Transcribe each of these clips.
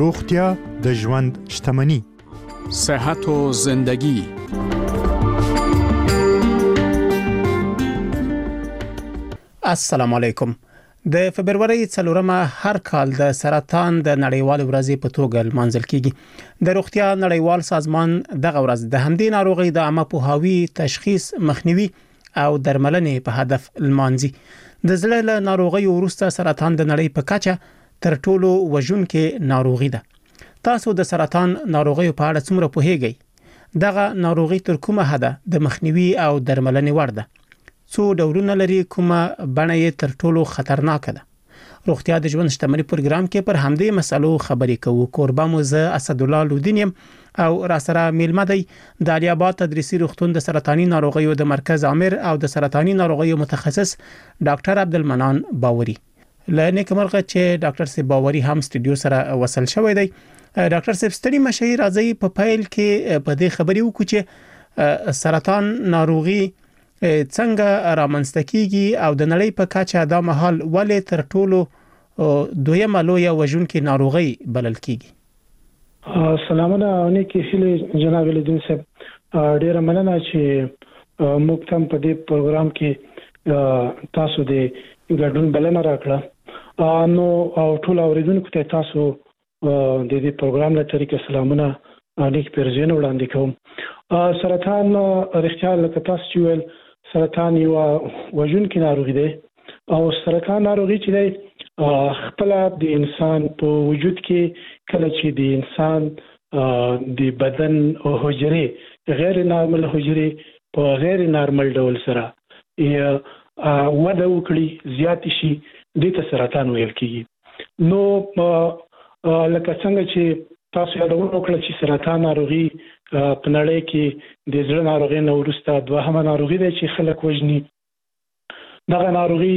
روغتیا د ژوند شتمني. صحت و زندگی. السلام علیکم. د فبرवरी 4 هر کال د سرطان د نړیوال ورځې په توګه لمانځل کیږي. د روغتیا نړیوال سازمان دغه ورځ د همدې ناروغي د عامه پوهاوي، تشخیص، مخنیوي او درملنې په هدف لمانځي. د زړه له ناروغي وروسته سرطان د نړۍ په کچه تر ټولو وژونکې ناروغي ده. تاسو د سرطان ناروغي په اړه څومره پوهیږئ؟ دغه ناروغي تر کومه حده د مخنیوي او درملنې وړ ده؟ څو ډولونه لري، کومه بڼه یې تر ټولو خطرناکه ده؟ روغتیا د ژوند شتمني پروګرام کې پر همدې مسلو خبرې کوو. کوربه مو زه اسد الله لودینیم او راسره میلمه دی د علي آباد تدریسي روغتون د سرطاني ناروغیو د مرکز عامر او د سرطاني ناروغیو متخصص ډاکټر عبدالمنان باوري. لنیک مرغه چې ډاکټر سی باوري هم استودیو سره وصل شوی دی. ډاکټر صاحب ستړي مشهیر راځي په فایل کې په دې خبرې وکړو چې سرطان ناروغي څنګه رامنځته کیږي او د نړۍ په کچه دا مهال ولې تر ټولو دویمه لویه وژونکې ناروغي بلل کیږي. سلامونه نیکی هیله جناب لودین صاحب، ډیره مننه چې موږ تم په دې پروګرام کې تاسو د ګډون بلنه راکړه. نو ټول اوریدونکو ته تاسو د دې پروګرام له طریقې سلامونه نیک پرځین وړاندې کوم. سرطان رښتیا لکه تاسو چې ویل سرطان یو وژونکی ناروغي دی او سرطان ناروغي چې دی خپل د انسان په وجود کې کله چې د انسان د بدن او حجرې غیر نارمل حجرې په غیر نارمل ډول سره وده وکړي، زیات شي، د سرطان ویل کیږي. نو لکه څنګه چې تاسو یادونه وکړه چې سرطان ناروغي په نړۍ کې د زړه ناروغي نه وروسته دوهمه ناروغي ده چې خلک وژني. دغه ناروغي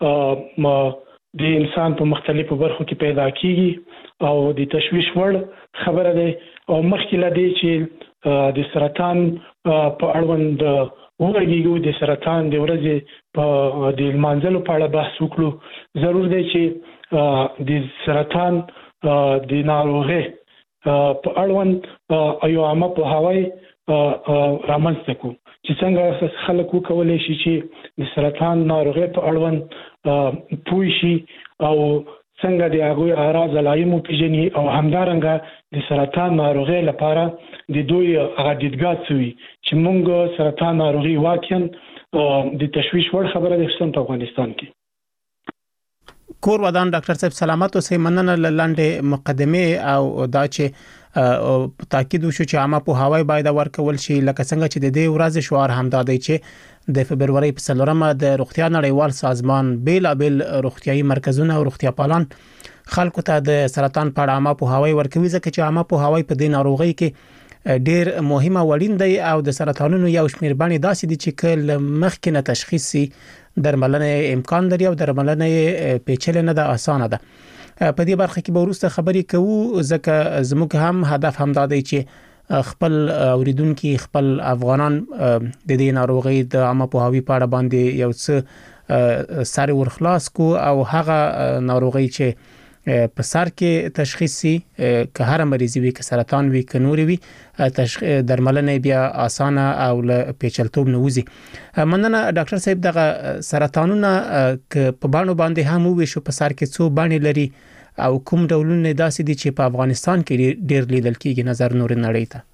د انسان په مختلفو برخو کې پیدا کیږي او د تشویش وړ خبره ده. او مخکې له دې چې د سرطان په اړوند وګورئ د سرطان د ورځې په د لمانځلو په اړه بحث وکړو. ضرور دی چې د سرطان د ناروغي په اړوند یو عامه پوهاوی رامنځته کړو چې څنګه خلک وکولای شي چې د سرطان ناروغي په اړوند پوه شي او څنګه د هغوی اعراض علائم وپېژني او همدارنګه د سرطان ناروغي لپاره د دوی دیدګاه څه وي چې موږ سرطان ناروغي واقعا د تشویش وړ خبره ده په افغانستان کې. کور ودان ډاکټر صاحب سلامت اوسئ. مننه لاندې مقدمه او دا چې تاکید وشو چې عامه پوهاوی باید ورکول شي، لکه څنګه چې د دې ورځ شعار هم دا دی چې د فبرवरी په 4 د روغتیا نړیوال سازمان بیلابل روغتیايي مرکزونه او روغتیا پالان خلکو ته د سرطان په اړه عامه پوهاوی ورکوي، ځکه چې عامه پوهاوی په دې ناروغي کې ډیر مهمه وړین دی او د سرطانونو یو شمېر باندې داسې دي چې کله مخکې نه تشخیص شي درملنه امکان لري او درملنه پیچلې نه ده، اسانه ده. په دې برخه کې به وروسته خبرې کوو ځکه زموږ هم هدف هم دا دی چې خپل اوریدونکو خپل افغانان د دې ناروغي د عامه پوهاوی په اړه باندې یو څه سر ورخلاص کو او هغه ناروغي چې په سر کې تشخیص شي، که هر مریض وي، که سرطان وي، که نور وي، درملنه بیا اسانه او له پیچلتوب نه وځي. مننه ډاکټر صاحب. دغه سرطانونه که په باندې باندې هم وي شو په سر کې څو باندې لري او کوم ډولونه داسې دي چې په افغانستان کې ډیر لیدل کیږي نظر نور نړۍ ته؟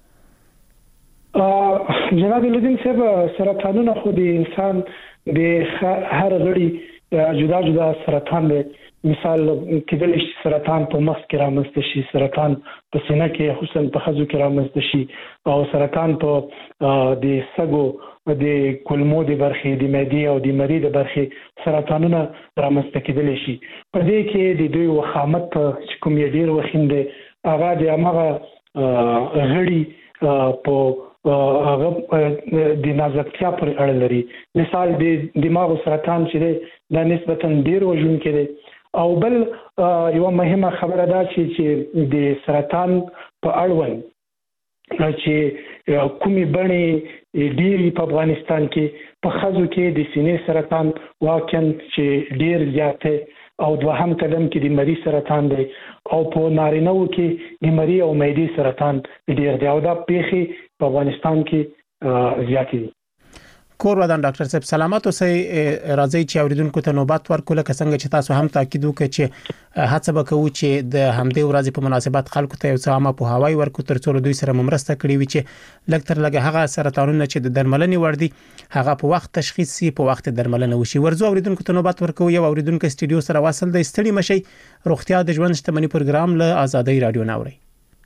جناب لودین صاحب، سرطانونه خو د انسان د هر غړي جدا جدا سرطان دی. مثال کېدل شي سرطان په مغز کې رامنځته شي، سرطان په سینه کې خصوصا په خزو کې رامنځته شي او سرطان په د سږو د کولمو د برخې د معدې او د مری د برخې سرطانونه رامنځته کېدل شي. په دې کې د دوی وخامت چې کوم یې ډیر وخینده هغه د هغه غړي په هغه د نازکتیا پر اړه لري. مثال د دماغ سرطان چې د نسبتا ډیر وژونکی دی. او بل یو مهمه خبره ده چې د سرطان په اړوند چې کومې بڼې ډېری په افغانستان کې په خزو کې د سینې سرطان واقعا چې ډېر زیات او دوهم قدم کې د مری سرطان دی او په نارینه‌و کې د مری او معدې سرطان ډېر دی او دا پیښې په افغانستان کې زیات دي. کور ودان ډاکټر صاحب سلامات اوسئ. راځي چې اوریدونکو ته نوبت ورکول څنګه چې تاسو هم تاکید وکړئ چې هڅه وکړو چې د همدې ورځې په مناسبت خلکو ته یو څه عامه پوهاوی ورکړو ترڅو دوی سره مرسته کړي وي چې لږ تر لږه هغه سرطانونه چې د درملنې وړ دي هغه په وخت تشخیص شي په وخت درملنه وشي. ورځو اوریدونکو ته نوبت ورکو. یو اوریدونکو استډیو سره واصل دی. ستړي مشي روغتیا د ژوند شتمنۍ پروګرام له آزادۍ رادیو ناوړي.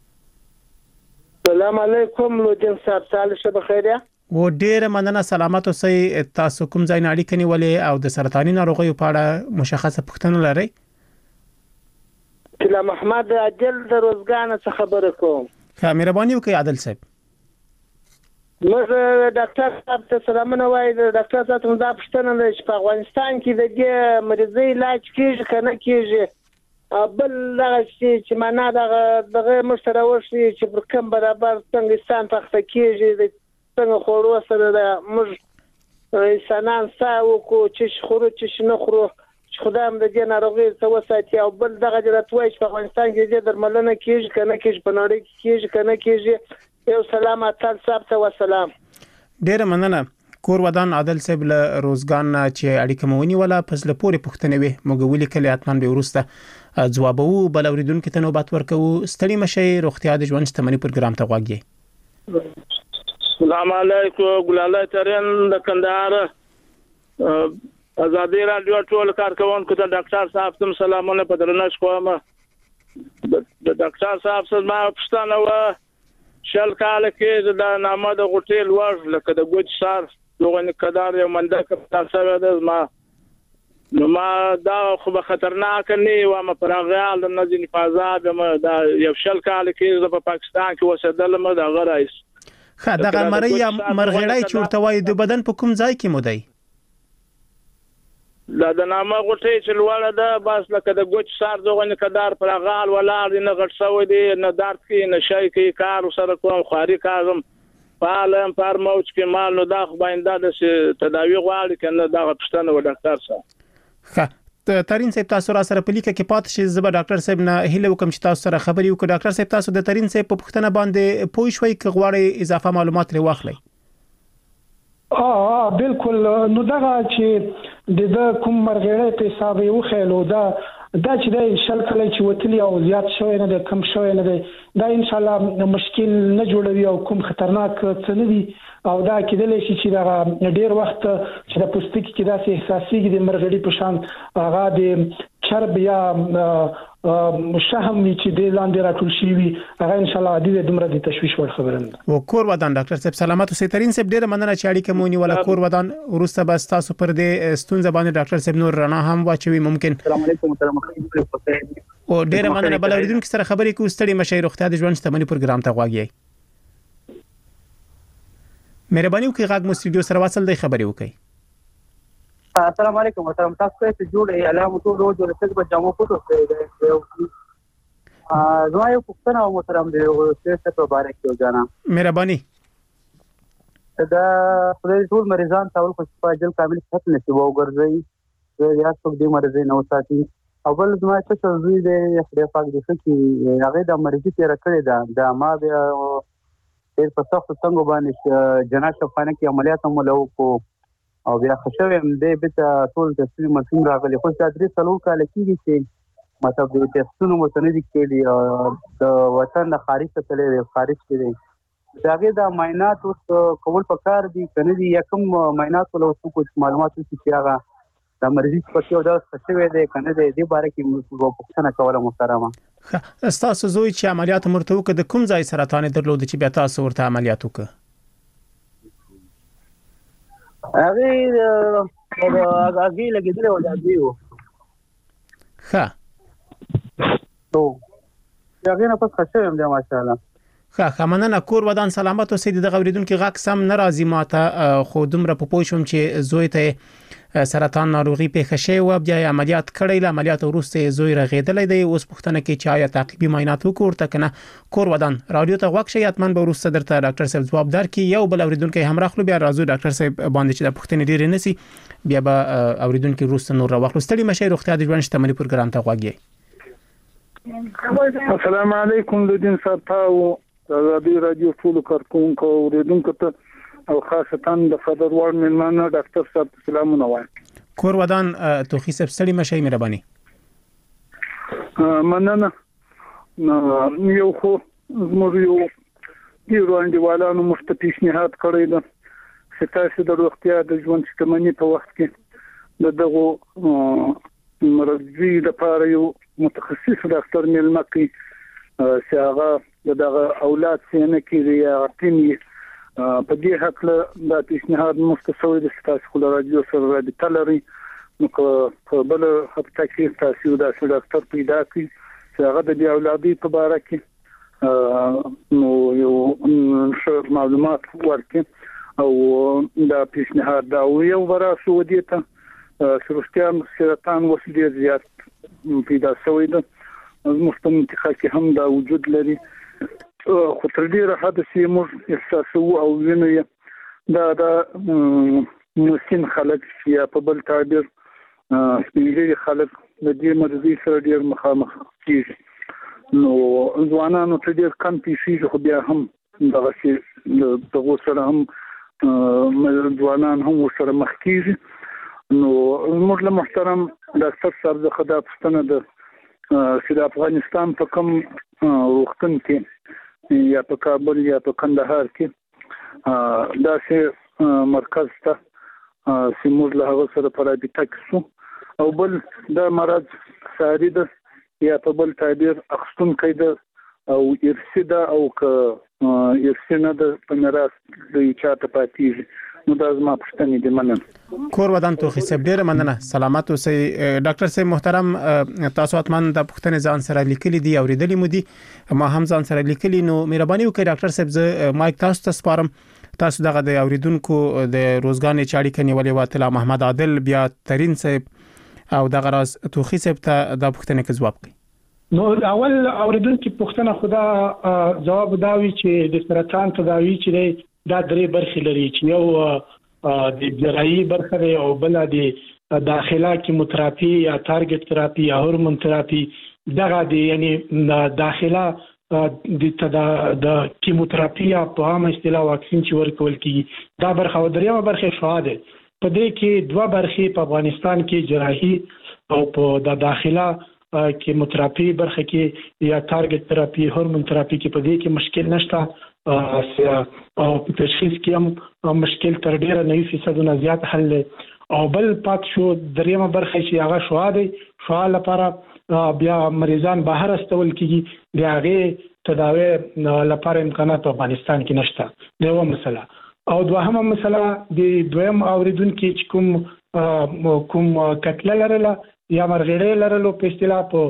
السلام علیکم لوجن صاحب سال شه بخیره و ډیره مننه. سلامات اوسئ. تاسو کوم ځای نه اړیکه نیولې او د سرطاني ناروغیو په اړه مشخصه پوښتنه لرئ؟ کله محمد عادل د روزګان څخه خبره کوم. مهرباني وکړئ عادل صاحب. موږ ډاکټر صاحب ته سلامونه وایي. ډاکټر صاحب ته دا پوښتنه ده چې په افغانستان کې د دې مریضۍ علاج کیږي کنه کیږي بل دغه چې معنا دغه مشترک شي چې پر کوم برابر څنګه تخته کیږي څنګه خورو سره د موږ انسانان ساو کو چې خورو چې نه خورو خدام د دې ناروغي څه وساتي او بل دغه جراتوي چې په افغانستان کې د درملنه کیږي کنه کیږي په نړۍ کې کیږي کنه کیږي. یو سلام اتل صاحب ته وسلام. ډیره مننه. کور ودان عادل صاحب له روزګان چې اړیکه مونی ولا پس له پوره پښتنې وي موږ ولې کله اتمن به ورسته جوابو بل اوریدونکو ته نوبت ورکو. ستړي مشي روغتیا د ژوند شتمنۍ پروګرام ته غواګي. السلام علیکم ګلاله ترين د کندهار آزادۍ رادیو ټول کارکونکو ته ډاکټر صاحب تم سلامونه په درنښت کوم. د ډاکټر صاحب سره ما پښتنه و شل کال کې د نامه د غټیل ور لکه د ګوت سار دغه کدار یو منده کپتان سره د ما دا خو خطرناک نه و ما پرغال د نځنی فازاد دا یو شل کال کې په پاکستان کې وسدل ما د غرایس دغه مرغړای چورته وای د بدن په کوم ځای کې مودای د نامه غټي چې لوړه ده بس لکه د ګوت سار دغه کدار پر غال ولاړ نه غټ سوی دی نه درد کې نه شي کې کار سره کوم خاري کارم پالم پر موج کې مال نو دا خو باندې د تداوی غواړي کنه دا پښتنه و ډاکټر صاحب. ترين صاحب تاسو را سره په لیکه کې پات شي زبر ډاکټر صاحب نه هله وکم چې تاسو سره خبري وکړه. ډاکټر صاحب تاسو د ترين صاحب په پښتنه باندې پوه شوي ک غواړي اضافه معلومات لري واخلئ. بالکل. نو دا چې د کوم مرغړې په حساب یو خېلو دا چې د شل کله چې وتلی او زیات شوی نه د کم شوی نه دا ان شاء الله مشکل نه جوړوي او کوم خطرناک څه نه دي او دا کېدلی شي چې دا ډیر وخت چې د پوستکي کې داسې احساسيږي د مرغړې په شان هغه د چرب یا شهم چې د لاندې راټول شي وي هغه ان شاء الله د دومره د تشويش ور خبره نه. او کور ودان ډاکټر صاحب سلامات اوسئ. ترين صاحب ډیره مننه چې اړیکه مونی ولا کور ودان ورسته بس تاسو پر دې ستونزه باندې ډاکټر صاحب نور رڼا هم واچوي ممکن. السلام علیکم محترم. او ډیره مننه بل اوریدونکو سره خبرې کوو. ستړي مشي روغتیا د ژوند شتمنۍ پروګرام ته غواګي. مهرباني وکړئ غاګ مو استډیو سره واصل دی خبرې وکړئ. السلام علیکم محترم. تاسو ته جوړ اعلان ټول روز د څه په جامو فوټو دی زما یو پوښتنه محترم دی او څه په باره کې جانا مهرباني دا خپل ټول مریضان تاول خو په جل کامل ختم نشي وو ګرځي یا څوک دې مرزي نو ساتي اول زما څه زوی دی خدای پاک دې چې هغه د مرضی تیر کړی دا ما بیا ډېر په سخت څنګه باندې جنات شفانه کې عملیات هم له کو او بیا خوشوم دې به ټول تفصیل مرسوم راغلي خو دا درې څلور کال کېږي چې مطلب د تستونو متنوي کېدي د وطن د خارج څخه تللی خارج کېدي داغه د معاینات او قبول پکار دي کنه دي یکم معاینات له څه معلومات چې هغه د مرضی په څیر دا څه وی دي کنه دې باره کې موږ پوښتنه کوله محترمه. تاسو زوی چې عملیات مرتو کې د کوم ځای سرطان درلود چې بیا تاسو ورته عملیات وکړه؟ هغه لګیدل او دا دیو ها تو هغه نه پس خشه هم دی ماشاءالله. خامنه کور ودان سلامت اوسې د غوریدونکو غاک سم ناراضي ماته خو دومره په پوښوم چې زوی ته سرطان ناروغي پیښه شوی و بیا عملیات کړی ل عملیات وروسته زوی رغیدلې دی اوس پښتنه کې چې آیا تعقیبي معاینات وکړ کنه کور ودان رادیو ته غوښ شي اتمن به وروسته درته ډاکټر صاحب جواب درکې یو بل اوریدونکو همراه خپل بیا راځو ډاکټر صاحب باندې چې د پښتنې ډیر نسی بیا به اوریدونکو وروسته نور راوخلو ستړي مشه روغتیا د ژوند شتمنۍ پروګرام ته غوږی السلام علیکم لدین ساتاو رادیو ټول کارکونکو اوریدونکو ته او خاصه د فدرال ملمانه ډاکټر صاحب سلامونه وایم کور ودان توخی صاحب ستړي مشه مهرباني مننه یو خو زموږ یو انډیوالانو مستپیشنهاد کړی ده چې تاسو د روغتیا د ژوند شتمنۍ په وخت کې دغه مرضی لپاره یو متخصص ډاکټر ملمه کوي چې هغه دغه اولاد څنګه کوي یا ټیمي په دې حق له د پیشنهاد مستسوي د تاسو خو راځي سره رابطه لري نو په بل هفته کې تاسو د ډاکټر پیدا کړئ چې هغه د اولادي په اړه کې نو یو معلومات ورکړي او د پیشنهاد دا یو وراسو ودی ته سرطان وسیله زیات پیدا شوی ده مستمتخه کې هم دا وجود لري خو تر دې حادثې موږ احساسو او وینو دا مسکین خلک یا په بل تعبیر سپینږیري خلک د دې مرضی سره ډیر مخامخ کیږي نو ځوانانو ته ډیر کم پیښې خو بیا هم دغه شی دغه سره هم ځوانان هم سره مخ کیږي نو موږ له محترم ډاکټر صاحب د خدای پښتنه د چې افغانستان په کوم وختن کې یا په کابل یا په کندهار کې دا چې مرکز ته سیمور له هغه سره پر رابطه کوو او بل دا مرض ساري ده یا په بل تعبیر اخستون کېده او ارسیدا او ارسنه د پنراس د چاته پاتې نو دا زما پښتنې دي مننه کور ودان توخی صاحب ډیر مننه سلامت اوسئ ډاکټر صاحب محترم تاسو اتمن د پښتنې ځان سره لیکلي دي اوریدلې مو دي ما هم ځان سره لیکلي نو مهرباني وکړئ ډاکټر صاحب زه مایک تاسو ته سپارم تاسو دغه د اوریدونکو د روزګان چاړي کني ولې واطلا محمد عادل بیا ترين صاحب او دغه راز توخی صاحب ته د پښتنې کې جواب کوي نو اول اوریدونکو پښتنه خدا جواب داوي چې د سرطان تداوی چې دا درې برخې لري چې یو د جراحي برخه او بل د داخله کیموتراپي یا ټارګټ تراپي یا هورمون تراپي دغه د یعنی داخله د کیموتراپي په عام اصطلاح واکسین چې ورکول کیږي دا برخه او دریمه برخه شواده په دې کې دوه برخې په افغانستان کې جراحي او په داخله کیموتراپي برخه کې یا ټارګټ تراپي هورمون تراپي کې په دې کې مشکل نشته او په تشخیص کې هم مشکل تر ډیره 90% زیات حل او بل پات شو دریمه برخه چې هغه شواده شوال لپاره بیا مریضان بهر استول کیږي د هغه تداوی لپاره امکانات په افغانستان کې نشته دا یو مسله او دوهمه مسله د دویم اوریدونکو چې کوم کتل لرله یا مرغړې لرلو په اصطلاح په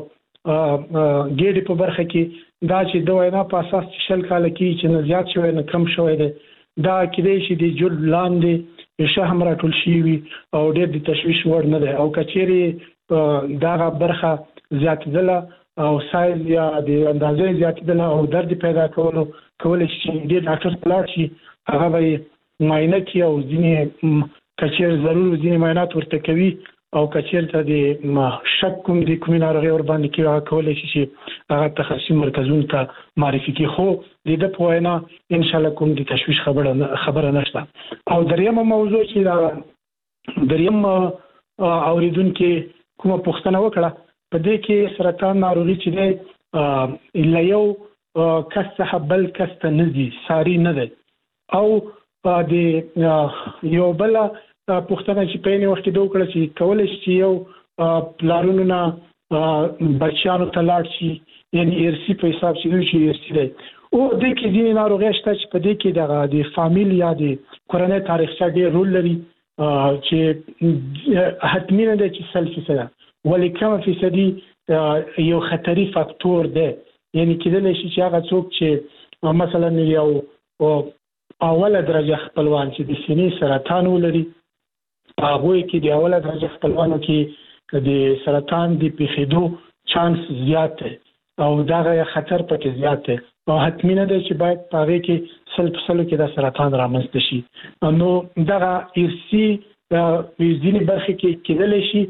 ګېډې په برخه کې دا چې د وینا په اساس شل کال کې چې نه زیات شوی نه کم شوی دی دا کېدای شي د جوړ لاندې شهم راټول شي او ډېر د تشویش وړ نه دی او کچېری دا برخه زیاتېدله او سایز یا د اندازې زیاتېدله او درد پیدا کول شي د ډاکټر پلاټ شي هغه به معاینه کوي او ځینې کچېر ضرور ځینې معاینات ورته کوي او کچیر ته د شک کوم د کومې ناروغي ور باندې کې کولای شي چې هغه تخصصي مرکزونو ته معرفي کړي خو د پوهینا ان شاء الله کوم د تشویش خبره نشته او دریمه موضوع چې دا دریم اوریدونکو کومه پوښتنه وکړه په دې کې سرطان ناروغي چې الا یو کس څخه بل کس ته نزي ساري نه ده او د یو بل پښتنه چې په یوه وخت کې دوه کړه چې کولای شي یو پلارونو نه بچیانو ته لاړ شي یعنی ارسی په حساب شي ارسی دی او د کې ځینې ناروغي شته چې په دې کې د فامیل یا د کورنۍ تاریخ څخه ډېر رول لري چې حتمی نه دی چې سلفي سره ولې کوم فیصدي یو خطري فاکتور دی یعنی کېدل شي چې هغه څوک چې مثلا یو اوله درجه خپلوان چې د سینې سرطان ولري هغه کې د اوله درجه خپلوانو کې د سرطان د پیښېدو چانس زیات دی او دا خطر پکې زیات دی او حتمی نه دی چې باید پاره کې سلو کې د سرطان رامنځته شي نو دا ارسی د ځینې برخې کې کېدل شي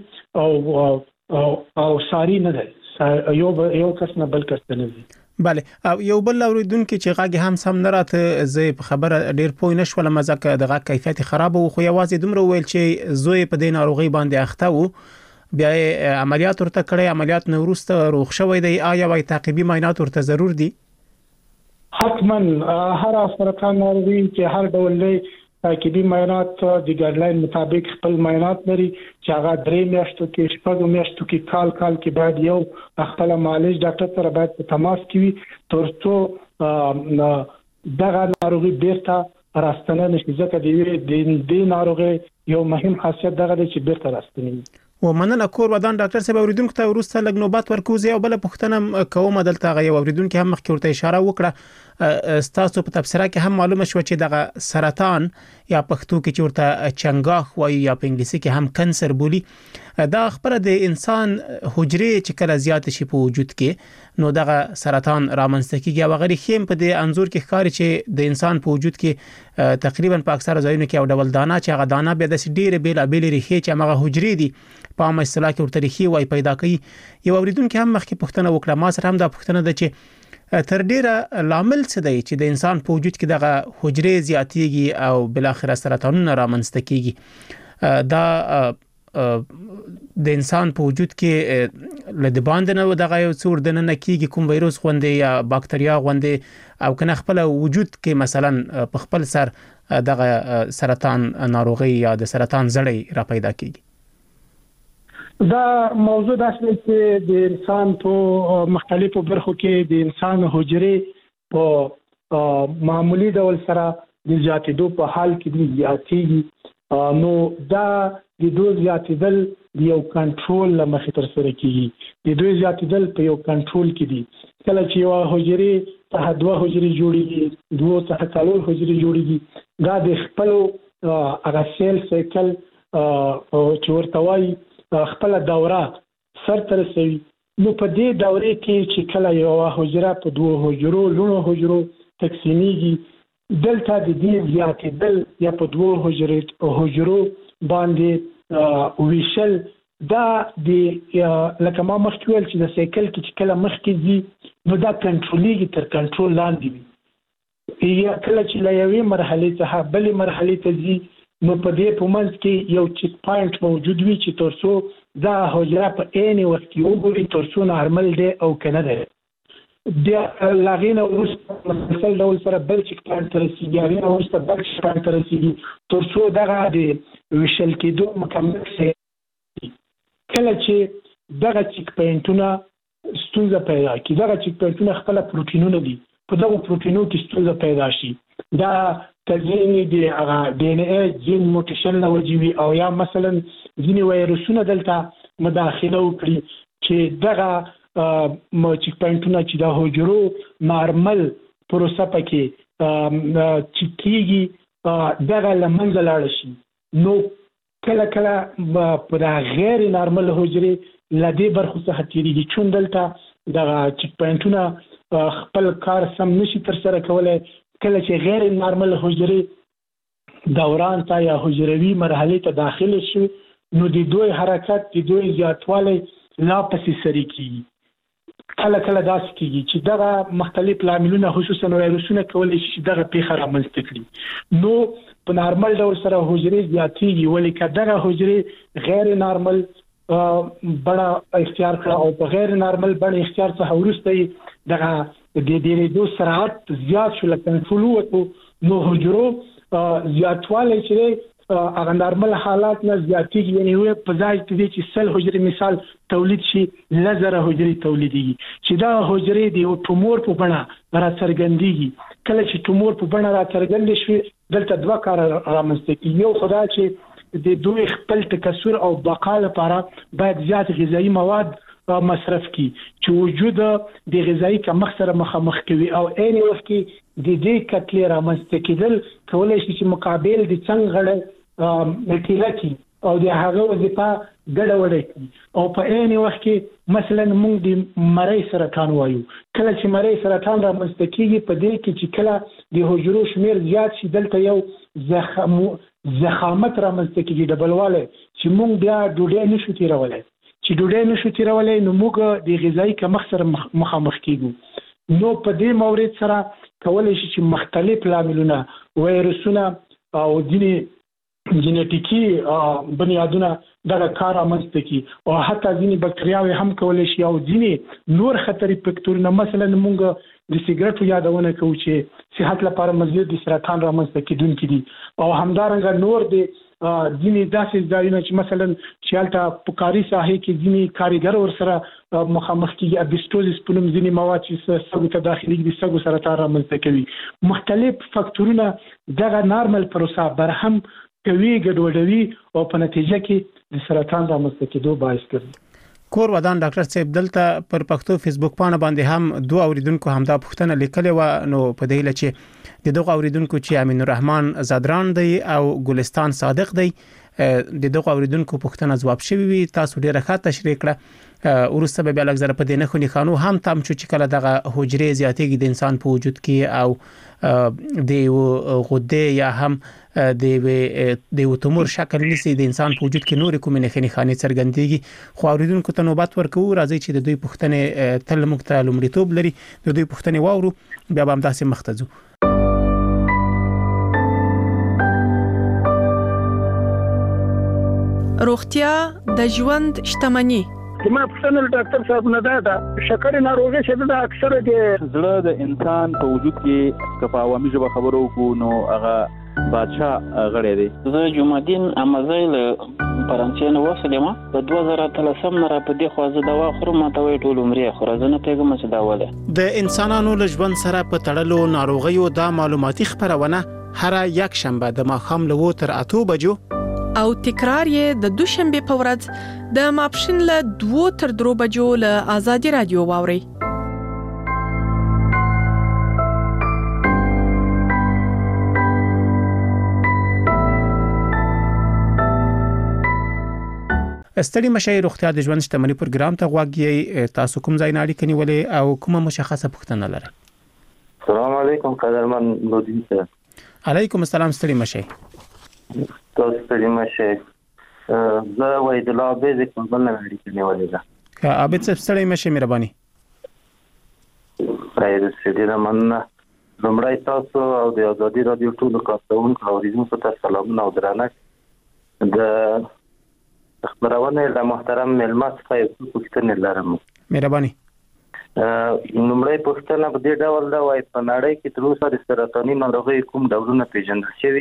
او ساری نه دی یو کس نه بل کس نه دی. بله او یو بل اوریدونکو چې غاګي هم سم نه راته زه په خبره ډیر پوه نشول مزه دغه کیفیت خراب وو خو یوازې دومره ویل چې زوی په دې ناروغي باندې اخته وو بیا عملیات ورته کړی عملیات نو وروسته روغ شوی دی آیا وای تعقیبي معاینات ورته ضرور دي؟ حتما هر سرطان ناروغي چې هر ډول له تعقیبي معاینات د ګایډلاین مطابق خپل معاینات لري چې هغه 3 میاشتو کې 6 میاشتو کې کال کې باید یو خپل معالج ډاکټر سره باید په تماس کې وي ترڅو دغه ناروغي بیرته راستنه نشي ځکه د ناروغي یو مهم خاصیت دغه دی چې بیرته راستنه ومننه کور ودان ډاکټر صاحب اوریدونکو ته ورسته لګ نوبت ورکوزي او بل پښتنه کوم دلته غي اوریدونکو هم مخکې ورته اشاره وکړه ستاسو په تفسیره کې هم معلومه شو چې دغه سرطان یا پښتو کې چې ورته چنګاخ وایي یا په انګلیسي کې هم کانسر بولی دا خبره د انسان حجرې چې کله زیات شي په وجود کې نو دغه سرطان رامنځته کیږي او غیر خیم په دې انزور کې ښکاري چې د انسان په وجود کې تقریبا په اکثره ځایونو کې یو ډول دانه چې هغه دانه به د ډېر بیل ریښې چې هغه حجرې دي په عامه اصطلاح کې ورته ریښې وای پیدا کوي یو اوریدونکو هم مخکې پوښتنه وکړه ما سره هم دا پوښتنه ده چې تر ډیره لامل څه دی چې د انسان په وجود کې دغه حجرې زیاتېږي او بل اخر سرطانونه رامنځته کیږي دا د انسان په وجود کې لدی باندې نه دغه یو څور دنه کیږي کوم وایروس غوندې یا باکتریا غوندې او کنه خپل وجود کې مثلا په خپل سر دغه سرطان ناروغي یا د سرطان زړی را پیدا کیږي. دا موضوع داسې چې د انسان په مختلفو برخو کې د انسان حجرې په معمولی ډول سره د زیاتېدو په حال کې دي زیاتېږي نو دا د دوی زیاتېدل د یو کنټرول لمخې تر سره کیږي د دوی زیاتېدل په یو کنټرول کې دي کله چې یو حجرې ته 2 حجرې جوړیږي 2 ته 4 حجرې جوړیږي دا د خپل هغه سیل سایکل چې ورته وایي خپل دوره سر تر رسوي نو په دې دوره کې چې کله یو حجره په 2 حجرو لونو حجرو تقسیمیږي دلته د دې زیاتېدل یا په 2 حجرو باندې ویشل دا د لکه ما مخکې ویل چې د سایکل کې چې کله مخکې ځي نو دا کنټرولېږي تر کنټرول لاندې وي یا کله چې له یوې مرحلې څخه بلې مرحلې ته ځي نو په دې په منځ کې یو چیک پوینټ موجود وي چې ترڅو دا حجره په عین وخت کې وګوري ترڅو نارمل دی او کنه دی د لاغینه وروسته مثلا ډول سره بل چیک پوینټ رسیږي یا وروسته بل چیک پوینټ رسیږي ترڅو دغه د ویشل کېدو مکمل شي کله چې دغه چیک پوینټونه ستونزه پیدا کوي دغه چیک پوینټونه خپل پروتینونه دي په دغه پروتینونو کې ستونزه پیدا شي دا تزینی دی هغه دی ان ای جین موټیشن له وجوي او یا مثلا ځینې وایروسونه دلته مداخله وکړي چې دغه چیک پوینټونه چې د حجرو نارمل پروسه پکې چې کیږي دغه لمنځه لاړ شي نو کله په غیر نارمل حجرې لدې برخو څخه تیریږي چون دلته دغه چیک پوینټونه خپل کار سم نشي تر سره کولای کله چې غیر نارمل حجرې دوران ته یا حجروي مرحله ته داخل شي نو د دوی حرکت د دوی زیاتوالی لا پسې سری کیږي کله داسې کیږي چې دغه مختلف لاملونه خصوصا وایروسونه کولای شي دغه پیښه رامنځته کړي نو په نارمل ډول سره حجرې زیاتېږي ولې که دغه حجرې غیر نارمل بڼه اختیار کړه او په غیر نارمل بڼه اختیار څخه وروسته دغه د ډیریدو سرعت زیات شو لکه کنټرول وکړو نو حجرو زیاتوالی چې هغه نارمل حالات نه زیاتېږي یعنی په ځای چې سل حجرې مثال تولید شي لزره حجرې تولیدېږي چې دا حجرې د یو ټومور په بڼه راڅرګندېږي کله چې ټومور په بڼه راڅرګندې شوي دلته 2 کار رامنځته کېږي یو خو دا چې د دوی خپل تکثر او بقا لپاره باید زیات غذایی مواد مصرف کی چې وجود د غذایی کمښت سره مخامخ کوي او عین وخت کې د دې کتلې رامنځته کېدل کولای شي چې مقابل د څنګه غړ مټیلتي او د هغه وظیفه ګډوډه کی او په عین وخت کې مثلا موږ د مری سرطان وایو کله چې مری سرطان رامنځته کیږي په دې کې چې کله د حجرو شمیر زیات شي دلته یو زخامت رامنځته کیږي ډبلواله چې موږ بیا ډوډۍ نشو تیرولای نو موږ د غذایی کمښت سره مخامخ کیږو نو په دې مورید سره کولای شي چې مختلف لاملونه وایرسونه او ځینې جنټیکی بنیادونه دغه کار رامنځته کی او حتی ځینې بکټریاوې هم کولای شي او ځینې نور خطري فکټورونه مثلا موږ د سیګریټو یادونه کوو چې صحت لپاره مزید د سرطان رامنځته کیدونکي دي او همدارنګه نور د ځینې داسې ځایونه چې مثلا چې هلته په کاري ساحې کې ځینې کارګر ورسره مخامخ کیږي ابیسټوزیس په نوم ځینې مواد چې سږو ته داخليږي د سږو سرطان رامنځته کوي مختلف فکټورونه دغه نارمل پروسه برهم کوي ګډوډوي او په نتیجه کې د سرطان رامنځته کېدو باعث ګرځي کور ودان ډاکټر صاحب دلته پر پښتو فیسبوک باندې باندې هم دوه اوریدونکو همدا پوښتنه لیکلې و نو په دې لچې د دوه اوریدونکو چې امین الرحمن زادران دی او ګلستان صادق دی د دوه اوریدونکو پوښتنه جواب شوی وي تاسو ډیره ښه تشریح کړه ورسته به بیا لږ په دې نه خو خانو هم تام چې کله دغه حجرې زیاتېږي د انسان په وجود کې او د غده یا هم د تومور شکل نسی د انسان په وجود کې نور کومې نه خاني څرګندېږي خو اوریدونکو ته نوبت ورکو راځي چې د دوی پوښتنه تل مختلف لومړیتوب لري د دوی پوښتنه واورو بیا به هم تاسو مختزو روغتیا د ژوند شتمني زما پوښتنه ډاکټر صاحب نه ده شکر ناروغي چې د اکثره د زړه د انسان په وجود کې کفاوامي ژبه خبرو کو نو هغه بادشاہ غړی دی زه جمعدین امازیل فرانسې نو وسلم په 2013 نه را په دې خو زه دوا خورم ته وی ټول عمرې خو زه نه پیګم چې دا وله د انسانانو له ژوند سره په تړلو ناروغیو د معلوماتي خبرونه هر یک شنبه د ماښام له 8 تر 8 بجو او تکرار یې د دوشنبه په ورځ د ماپښین له 2 تر 3 بجو له آزادي رادیو واوري استړي مشه روغتیا د ژوند شتمنۍ پروګرام ته غواړي تاسو کوم ځای نه اړیکه نیولې او کومه مشخصه پوښتنه لرئ السلام علیکم قدرمن نورین صاحب علیکم السلام ستړي مشه تاسو ستړي مشه زه وای د لا بیزیک په بل نه اړیکه نیولې ده که عابد صاحب ستړي مشه مهرباني راځي د سړي مننه لمړی تاسو او د آزادي رادیو ټول کارکونکو او ریزونکو ته سلامونه او درنښت د خبرونه له محترم ملمت څخه پوښتنه لرم مهرباني نمبر پوښتنه په دې ډول دا وای په نړۍ کې تر اوسه د سرطاني ناروغۍ کوم ډولونه پیژندل شوي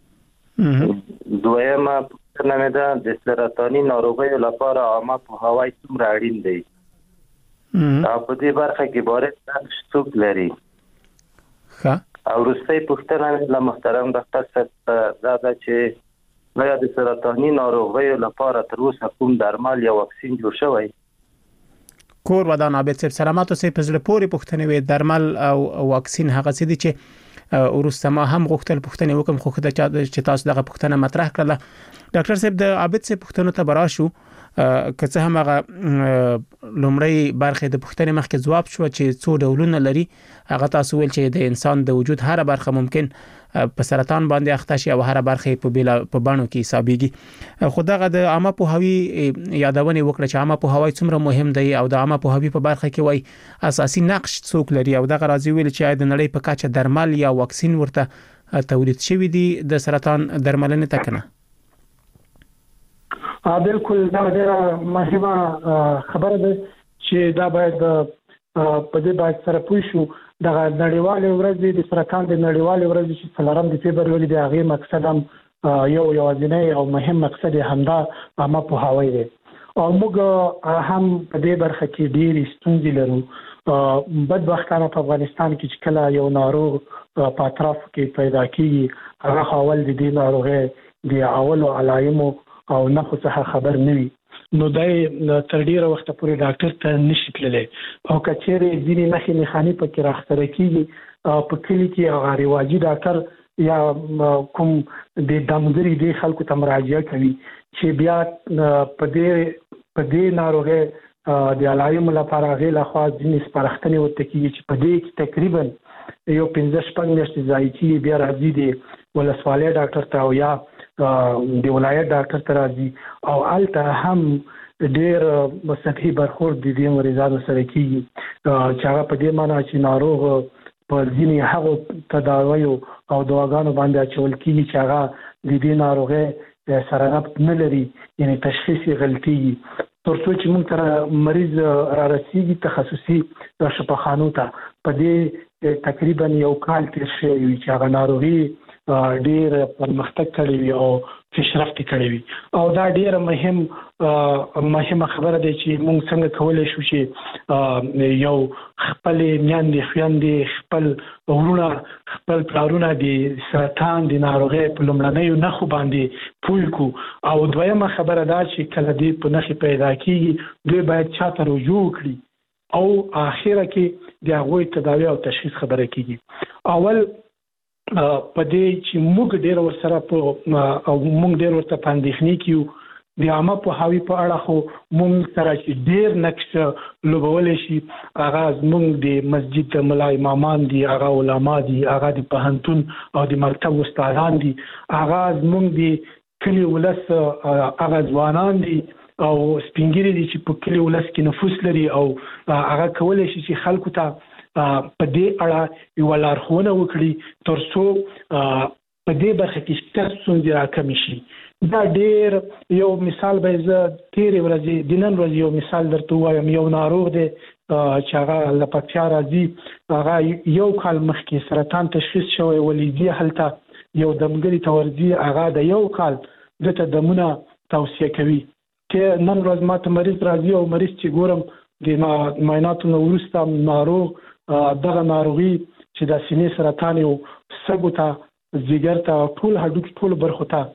دویمه پوښتنه مې ده د سرطاني ناروغۍ لپاره عامه پوهاوی څومره اړین دی او په دې برخه کې باید څوک لري او وروستۍ پوښتنه مې له محترم ډاکټر صاحب دا ده چې آیا د سرطاني ناروغیو لپاره تر اوسه کوم درمل یا واکسین جوړ شوی کور ودان عابد صاحب سلامات اوسئ په زړه پورې پوښتنې وي درمل او واکسین هغه څه دي چې ورسته ما هم غوښتل پوښتنې وکم خو چې تاسو دغه پوښتنه مطرح کړله ډاکټر صاحب د عابد صاحب پوښتنو ته براشو که څه هم هغه لومړی برخه د پوښتنې مخکې جواب شو چې څو ډولونه لري هغه تاسو ویل چې د انسان د وجود هر برخه ممکن په سرطان باندې اخته شي او هر برخه په بانو کې حسابيږي خو دغه د عامه پوهاوی یادونه وکړه چې عامه پوهاوی څومره مهم دی او د عامه پوهاوی په برخه کې وای اساسي نقش څوک لري او دغه راځي ویل چې د نړۍ په کچه درمل یا واکسین ورته تولید شوی دی د سرطان درملنې تکنه بالکل دا ډېره مهمه خبره ده چې دا باید په دې باید سره پوه شو د نړیوالې ورځې د سرطان د نړیوالې ورځې چې څلورم د فبرवरी د هغه مقصد هم یوازینی او مهم مقصد همدا عامه پوهاوی دی او موږ هم په دې برخه کې ډېر ستونزې لرو بدبختانه په افغانستان کې چې کله یو ناروغ په اطراف کې پیدا کیږي هغه حواله د دې ناروغي د اولو علایمو او نه څه خبر نه وي نو دای تر ډیره وخت پورې ډاکټر ته نشي تللی او کچېره ځینې نښې نښانې پکې راښکاره کیږي په کلی کې هغه رواجي ډاکټر یا کوم د دمګری د خلکو ته مراجعه کوي چې بیا په دې ناروغي د علایمو لپاره غیله خاص ځینې سپارښتنې ورته کیږي چې په دې کې تقریبا یو 15 میاشتې ځای چې بیا راځي د ولسوالۍ ډاکټر ته او یا د ولایت ډاکټر ته راځي او الته هم ډېر سطحي برخورد د دې مریضانو سره کیږي چې هغه په دې معنی چې ناروغ په ځینې هغو تداویو او دواګانو باندې اچول کیږي چې هغه د دې ناروغۍ سره ربط نه لري یعنی تشخیص غلطي ترڅو چې موږ سره مریض را رسیږي تخصصي شفاخانو ته په دې تقریبا یو کال تیر شوی چې هغه ناروغي ډیر پرمختګ کړی وي او پیشرفت کړی وي او دا ډیره مهمه خبره ده چې موږ څنګه کولای شو چې یو خپل میاندې خويندې خپل ورونه خپل پلارونه د سرطان د ناروغي په لومړنیو نښو باندې پوه کو او دویمه خبره ده چې کله دې په نښې پیدا کیږي دوی باید چاته رجوع وکړي او اخیره کې د هغوی تداوی او تشخیص خبره کیږي اول په دې چې موږ ډېر ورسره او موږ ډېر ورته پاندېخني کیو د عامه په هاوی په اړه خو موږ سره چې ډېر نقش لوبول شي هغه موږ د مسجد د ملا امامان دي هغه علما دي هغه د پوهنتون او د مکتب استادان دي هغه موږ د کلی ولس هغه ځوانان دي او سپینګری دي چې په کلی ولس کې نفوذ لري او هغه کولای شي چې خلکو ته په دې اړه یو لارښوونه وکړي ترڅو په دې برخه کې ستاسو څنګه راکمي شي دا ډېر یو مثال به زه تیرې ورځې د نن ورځې یو مثال درته وایم یو ناروغ دی چې هغه له پکتیا راځي هغه یو کال مخکې سرطان تشخیص شوی ولیدي هلته یو دمګری ته ورځي هغه د یو کال دته دمونه توصیه کوي چې نن ورځ ماته مریض راځي او مریض چې ګورم د معایناتو نه وروسته ناروغ دغه ناروغي چې د سینې سرطان یو سږو ته ځیګر ته ټول هډوکي ټول برخو ته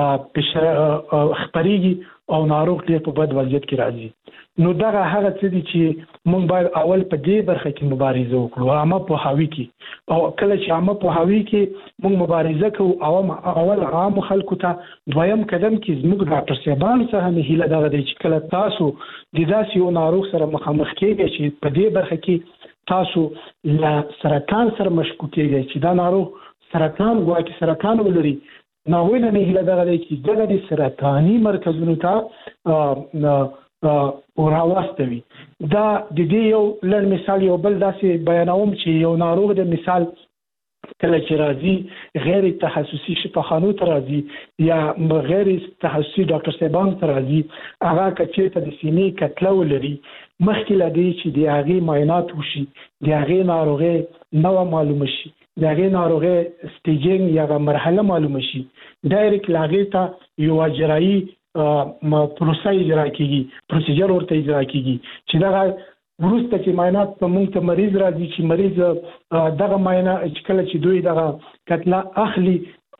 خپريږي او ناروغ ډېر په بد وضعیت کې راځي نو دغه هغه څه دي چې موږ باید اول په دې برخه کې مبارزه وکړو عامه په هاوی کې او کله چې عامه په هاوی کې موږ مبارزه کوو اول عام خلکو ته دویم قدم کې زموږ ډاکټر صاحبانو څخه نه هیله دغه دی چې کله تاسو د داسې یو ناروغ سره مخامخ کېږئ چې په دې برخه کې تاسو لا سرطان سره مشکوک کېږئ چې دا ناروغ سرطان ګواکې سرطان ولري ناوینه نه هیله دغه دی چې دغه د سرطاني مرکزونو ته راوستوي دا د دې یو لړ مثال یو بل داسې بیانوم چې یو ناروغ د مثال کله چې راځي غیر تخصصي شفاخانو ته راځي یا غیر تخصصي ډاکټر صاحبان ته راځي هغه کچې ته د سینې کتله ولري مخکې لدی چې د هغې معاینات وشي د هغې ناروغۍ نوه معلومه شي د هغې ناروغۍ سټیجینګ یا مرحله معلومه شي ډایرکټ له هغې ته یو اجرایي پروسه اجرا کیږي پروسیجر ورته اجرا کیږي چې دغه وروسته چې معاینات په موږ ته مریض راځي چې مریض دغه معاینه چې کله چې دوی دغه کتله اخلي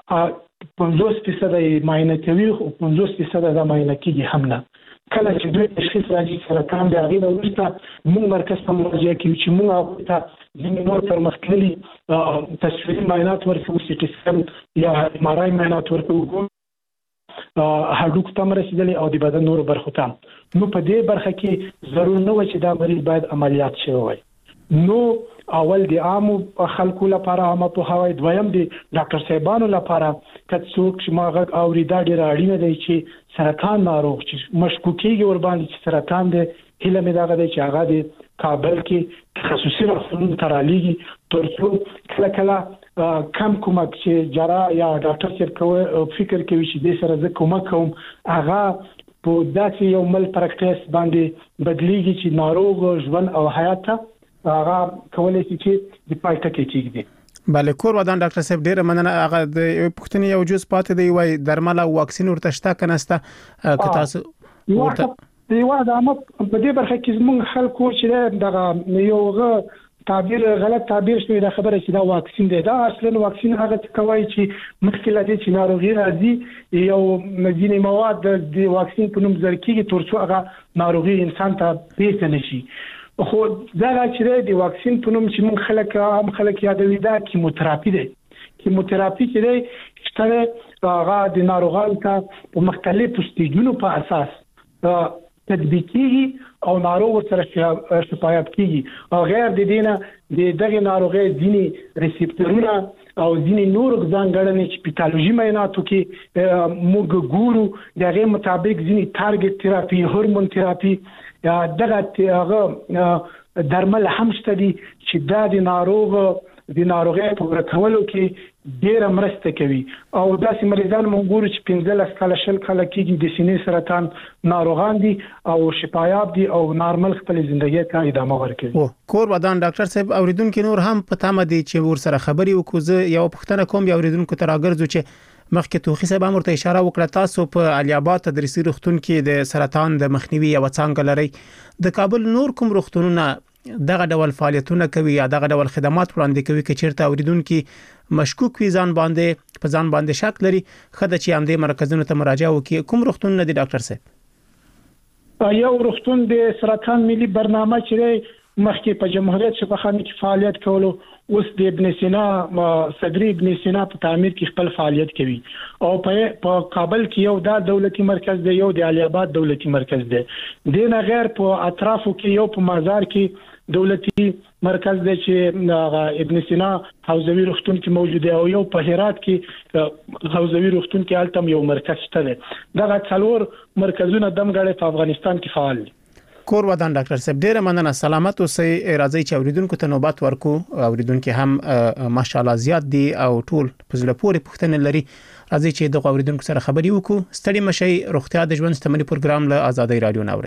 50% معاینه کوي او 50% د معاینه کیږي هم نه کله چې دوی تشخیص راځي سرطان د هغې نه وروسته موږ مرکز ته مراجعه کوي چې موږ هغوی ته ځینې نور پرمختللي تصویري معاینات ورکوو سي ټي سکن یا ام ار آی معاینات ورکوو هډوکو ته رسیدلی او د بدن نورو برخو ته نو په دې برخه کې ضرور نه و چې دا مریض باید عملیات شوی وای نو اول د عامو خلکو لپاره عامه پوهاوی دویم د ډاکټر صاحبانو لپاره که څوک چې ما غږ اوري دا ډېره اړینه دی چې سرطان ناروغ چې مشکوک کېږي ورباندې چې سرطان دی هیله مې دغه دی چې هغه د کابل کې تخصصي روغتونونو ته رالیږي تر څو کله کله کم کومک چې جراح یا ډاکټر صاحب فکر کوي چې دې سره زه کومک کوم هغه په داسې یو مل پریکټس باندې بدلیږي چې ناروغ ژوند او حیات ته هغه کولای شي چې د پای ټکی کېږي بله کور ودان ډاکټر صاحب ډیره مننه هغه د پښتني یو جز پاتې دی وای درمل او واکسین ورته شته کنهسته که تاسو ورته دی واه د عامه په دې برخه کې زموږ خلکو چې دغه یوغه تعبیر غلط تعبیر شوی دا خبره چې دا واکسین دی. دا اصلا واکسین هغه څه کوي چې مخکې لدی چې ناروغي راځي یو ځینې مواد د واکسین په نوم ذکر کیږي ترڅو هغه ناروغي انسان ته پیښ نشي. خو دا چې د واکسین په نوم چې موږ خلک یادوي دا کیموتراپي دی. کیموتراپي چې دی چې هغه د ناروغانو ته په مختلفو سټیجونو په اساس تطبیقي او ناروغ سره شفایت کیږي او غیر د دینه دغه ناروغي ځینی ریسپټورونه او ځینی نور ځانګړنې چې پیتالوژي معایناتو کې موږ ګورو دغه مطابق ځینی ټارګټ تراپي هورمون تراپي دغه هغه درمل هم شته دي چې د ناروغي په ورکولو کې ډیره مرسته کوي او داسې مریضان موږ ګورو چې 15 کاله شل کاله کې د سینې سرطان ناروغان دي او شفایاب دي او نارمل خپل ژوندۍ ته ادامه ورکوي. کور ودان ډاکټر صاحب اوریدونکو نور هم په تمه دي چې ور سره خبري وکړو. یو پښتنه کوم یو اوریدونکو تر اگرځو چې مخکې توخی صاحب امر ته اشاره وکړه تاسو په علي آباد تدریسي روغتون کې د سرطان د مخنیوي او څنګه لري د کابل نور کوم روغتونونه دغه ډول فعالیتونه کوي یا دغه ډول خدمات وړاندې کوي چې چیرته اوریدونکو مشکوک وي ځان باندې شک لري خدای چې هم د مرکزونو ته مراجعه وکړي. کوم روغتون نه دي ډاکټر صاحب؟ یو روغتون د سرطان ملي برنامه چې مخکې په جمهوریت شفاخانه کې فعالیت کولو اوس د ابن سینا صدر ابن سینا په تعمیر کې خپل فعالیت کوي او په کابل کې یو د دولتي مرکز دی یو د علي آباد دولتي مرکز دی. دینه غیر په اطرافو کې یو په مزار کې دولتي مرکز دی چې ابن سینا حوزوي روغتون کې موجود دی او یو په هرات کې حوزوي روغتون کې التم یو مرکز شته دی. دغه څلور مرکزونه دمګړې په افغانستان کې فعال دي. کور ودان ډاکټر صاحب ډیره مننه سلامت اوسئ. راځي چې اوریدونکو ته نوبت ورکو. اوریدونکو هم ماشاءالله زیات دي او ټول په زړه پورې پوښتنه لري. راځي چې د اوریدونکو سره خبري وکړو. ستړي مشي روغتیا د ژوند شتمنۍ پروګرام له آزادۍ رادیو ناوړي.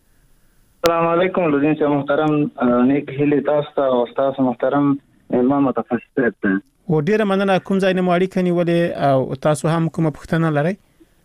السلام علیکم لودین صاحب محترم نیک هیله تاسو ته او تاسو محترم علما متخصص ته و ډیره مننه. کوم ځای نه ماړی کني ولې او تاسو هم کوم پوښتنه لرئ؟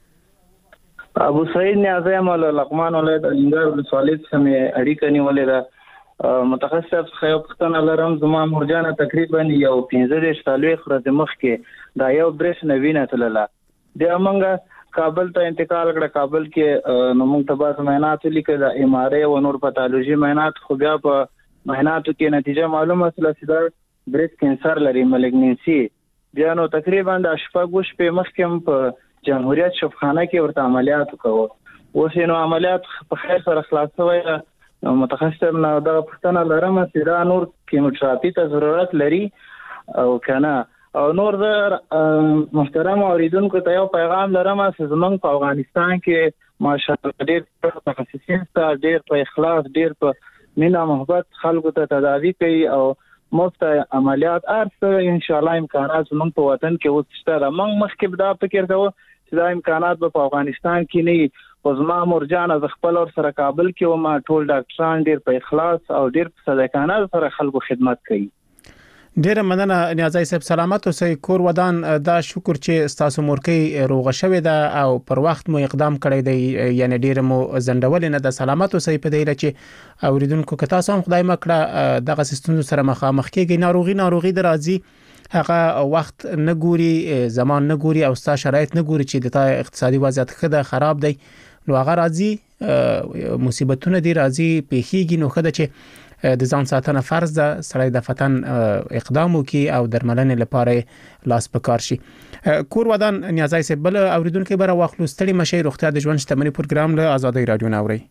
ابو سعید نیازی مول لقمان ولید انګار ولسوالید سم اړیکه نیولې ده متخصص خو پښتنه لرم زما مرجانه تقریبا یو 15 سالوي خرج مخ کې دا یو برش نوینه تلله د امنګ کابل ته انتقال کړ. کابل کې نو موږ ته بعض معاینات لیکل د ام ار ای او نور پاتولوژي معاینات خو بیا په معایناتو کې نتیجه معلومه شوه چې دا بریس کینسر لري مالګنینسي. بیا نو تقریبا د شپږ په مخکې په جمهوریت شفاخانه کې ورته عملیات وکړو. اوس نو عملیات په خیر سره خلاصوي. متخصص نه دا پښتنه لرم چې دا نور کیموتراپي ته ضرورت لري او کنه او نور د محترم اوریدونکو ته یو پیغام لرم چې زمونږ په افغانستان کې ماشاءالله ډېر متخصصین ته ډېر په اخلاص ډېر په مینا محبت خلکو ته تداوی کوي او مفت عملیات ارسه ان شاء الله امکانات زمونږ په وطن کې وسته. موږ مخکې دا فکر کوو چې دا امکانات په افغانستان کې نه او زما مرجان از خپل اور سره کابل کې او ما ټول ډاکټران ډېر په اخلاص او ډېر په صداقانه سره خلکو خدمت کوي. ډیره مننه نیازی صاحب سلامت اوسئ. کور ودان دا شکر چې تاسو مورکي روغه شوې ده او پر وخت مو اقدام کړی دی یعنی ډیره مو زندول نه ده. سلامت اوسئ په دې لچ چې اوریدونکو که تاسو هم خدای مکړه دغه سیستم سره مخامخ کېږي ناروغي درازي هغه وخت نه ګوري زمان نه ګوري او ستا شرایط نه ګوري چې د اقتصادي وضعیت خده خراب دی نو هغه راځي مصیبتونه دي راځي پیخیږي نو خده چې د ځان ساتنه فرض ده سړی د فتن اقدام وکي او درملنې لپاره لاس پکار شي. کور ودان نیازی صاحب بل اوریدونکو بر واخلو ستړي مشي روغتیا د ژوند شتمنۍ پروګرام له آزادۍ رادیو ناوړي.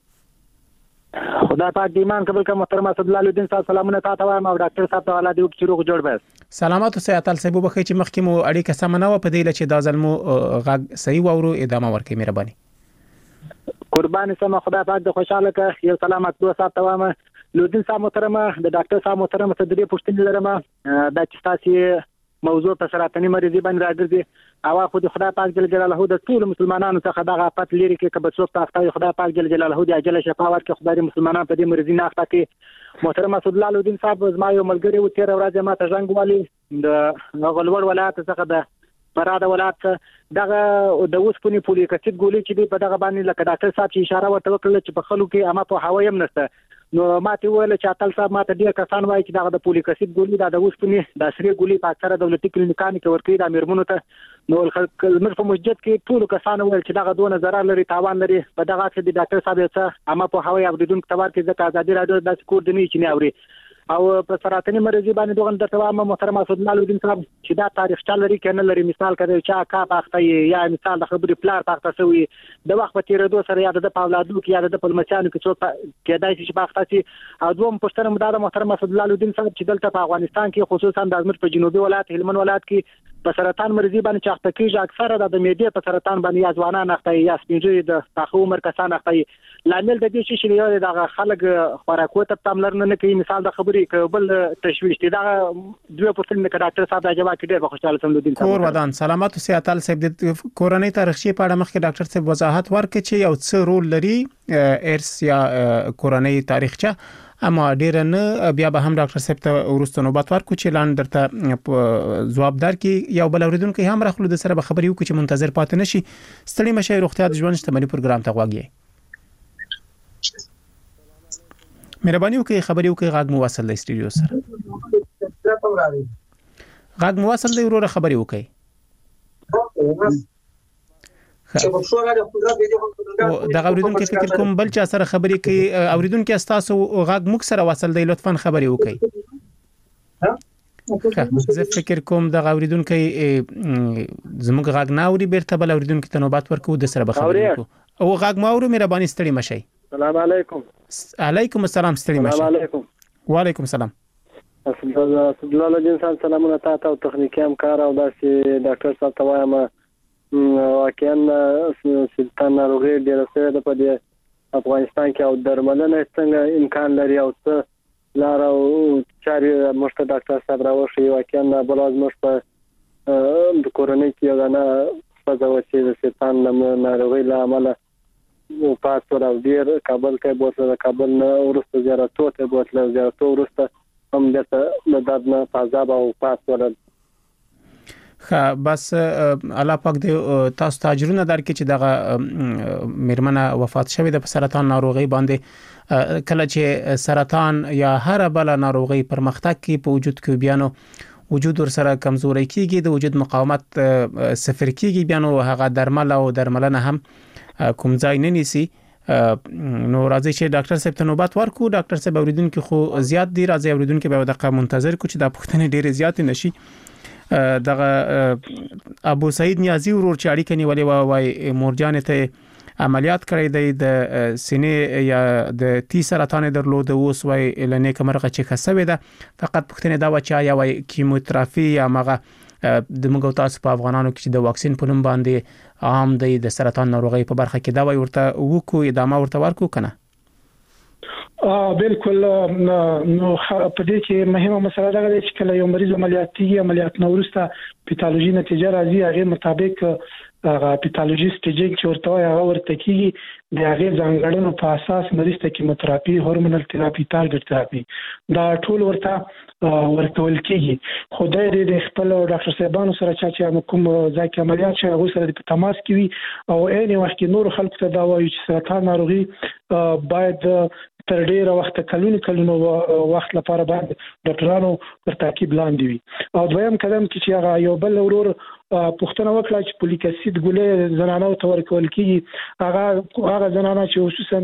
خدا پاک دی ایمان قبول کا محترم اسد الله الدین صاحب سلامونه تاسو وایم او ډاکټر صاحب ته الله دې چې روغ جوړ بس. سلامات اوسئ. اتل صاحب وبخښئ چې مخکې مو اړیکه سم نه و په دې لچې دا ځل مو غږ صحیح وورو ادامه ورکړئ مهرباني. قربان سم خدا پاک د خوشاله کا یو سلامت دوه صاحب ته وایم لودین صاحب محترم د ډاکټر صاحب محترم ته دې پوښتنه لرم د چې تاسو موضوع په سرطاني مریضي باندې راځي او خو د خدای پاک جل جلاله د ټول مسلمانانو څخه دغه آفت لري کې کبه څوک تاسو خدای پاک جل جلاله د اجل شفا ورکړي خدای مسلمانانو په دې مریضي نه اخته کې. محترم اسد الله الدین صاحب زما یو ملګری و 13 ورځې ما ته ژوند والی د غلور ولایت څخه د پراده ولایت دغه د اوسپنې پولیکټ ګولې چې په دغه باندې لکه ډاکټر صاحب چې اشاره ورته وکړه چې په خلکو کې اما په هوایم نشته نو ماته ویل چې اتل صاحب ماته ډیر کسان وایي چې دا د فولیک اسید ګولې د اوسپنې د سری ګولې په اکثره دولتي کلینیکانو کې ورکړي د میرمنو ته نو خلک په مسجد کې ټول کسان ویل چې دا دونه ضرر لري تاوان لري په دغه کې د ډاکټر صاحب څخه اما په هوای اوریدونکو تبار کې ځکه ازادي رادیو د سکور دني چې نه اوري او په سرطاني مرضی باندې دوغن د توامه محترم اسد الله الدین صاحب چې دا تاریخ چا لري کنه لري مثال کړي چې کا پاخته یا مثال د خبرې پلار پاخته شوی د وخت په تیرېدو سره یا د پاولادو کې یا د پلمچانو کې څوک کېدای شي چې پاخته شي او دوم پښتنه مدار محترم اسد الله الدین صاحب چې دلته په افغانستان کې خصوصا د ازمر په جنوبي ولایت هلمند ولایت کې په سرطان مرضی باندې چاخته کېږي اکثره د معدې په سرطان باندې یا ځوانان اخته یا سپینځي د تاخو عمر کسان اخته لامل د دې شي چې د خلک خوراکو ته تملرنه نه کوي مثال د خبرې کبل تشویش دي دا دوه پرتل کې ډاکټر صاحب راځي چې ډېر خوشاله سم الدین صاحب کور ودان سلامات او سیاتل صاحب د کورنۍ تاریخي په اړه مخکې ډاکټر صاحب وضاحت ورکړي چې یو څه رول لري ارث یا کورنۍ تاریخچه اما ډیر نه بیا به هم ډاکټر صاحب ته ورسته نوبت ورکو چې لاندې درته جواب درکې یو بل اوریدونکو هم راخلو د سره به خبرې وکړي چې منتظر پاتې نشي ستړي مشه روغتیا د ژوند شتمنۍ پروګرام ته غواړي مهرباني وکړئ خبرې وکړئ غاګ مو وصل د استودیو سره غاګ مو وصل دی وروره خبرې وکړئ دا اوریدونکو فکر کوم بل چا سره خبرې کوي اوریدونکو استاسو غاګ موږ سره وصل دی لطفا خبرې وکړئ زه فکر کوم دا اوریدونکو زموږ غاګ نه اوري بیرته بل اوریدونکو ته نوبت ورکو د سره به خبرې وکړو او غاګ ما اورو مهرباني ستړي مشئ السلام علیکم علیکم السلام ستړي مشه السلام علیکم وعلیکم السلام اسد الله الدین سلامونه تاسو او تخنیکی همکار او داسې ډاکټر صاحب ته وایم واقعا سلطان ناروغي ډیره سره د په افغانستان کې او درملنه څنګه امکان لري او څه لار او چاري مشته ډاکټر صاحب راوښي واقعا بلاز مشته د کورونی کې غنا فزاوه چې د سلطان ناروغي له عمله او پاسور او ډیر کابل ته بوتله کابل نه ورسته زیارتو ته بوتله زیارتو ورسته هم د دادنه فازاب او پاسور بس الله پاک دې تاسو ته اجرونه درکړي چې دغه میرمنه وفات شوه د سرطان ناروغي باندې کله چې سرطان یا هر بل ناروغي پرمختګ کې په وجود کې بیانو وجود ور سره کمزوري کیږي د وجود مقاومت صفر کیږي بیانو هغه درمل او درملنه هم کوم ځای نه نیسی نو راځي چې ډاکټر صاحب ته نوبت ورکو ډاکټر صاحب اوریدونکو خو زیات دی راځي اوریدونکو به دغه منتظر کو چې د پښتنې ډېر زیات نشي دغه ابو سعید نیازی ورور چې اړیکه نیولې وای مورجان ته عملیات کړی دی د سینې یا د تی سرطان درلود اوس وای لنه کمرغه چې خسوي ده فقط پښتنې دا وچا یا وای کیموتراپي یا مغه د موږ تاسو په افغانانو کې د واکسین په نوم باندې عام دی د سرطان ناروغي په برخه کې دا وای ورته وکو ادامه ورته ورکو کنه بالکل نو په دې کې مهمه مسله دا ده چې کله یو مریض عملیات نورسته پیتالوژي نتیجه راځي هغه مطابق هغه پیتالوژي سټیجینګ چې ورته کیږي د هغه ځانګړنو په اساس مریض ته کیموتراپي هورمونل تراپي ټارګټ تراپي دا ټول ورکول کیږي خدای دې د خپل ډاکټر صاحبانو سره چې کوم ځای کې عملیات شي هغه سره په تماس کې وي او عین وخت کې نور خلکو ته دا وایي چې سرطان ناروغي باید تر ډیره وخت کلونو وخت لپاره باید ډاکټرانو پر تعقیب لاندې وي او دویم قدم چې هغه یو بل ورور پښتنه وکړه چې فولیک اسید ګولې زنانو ته ورکول کیږي هغه زنانه چې خصوصا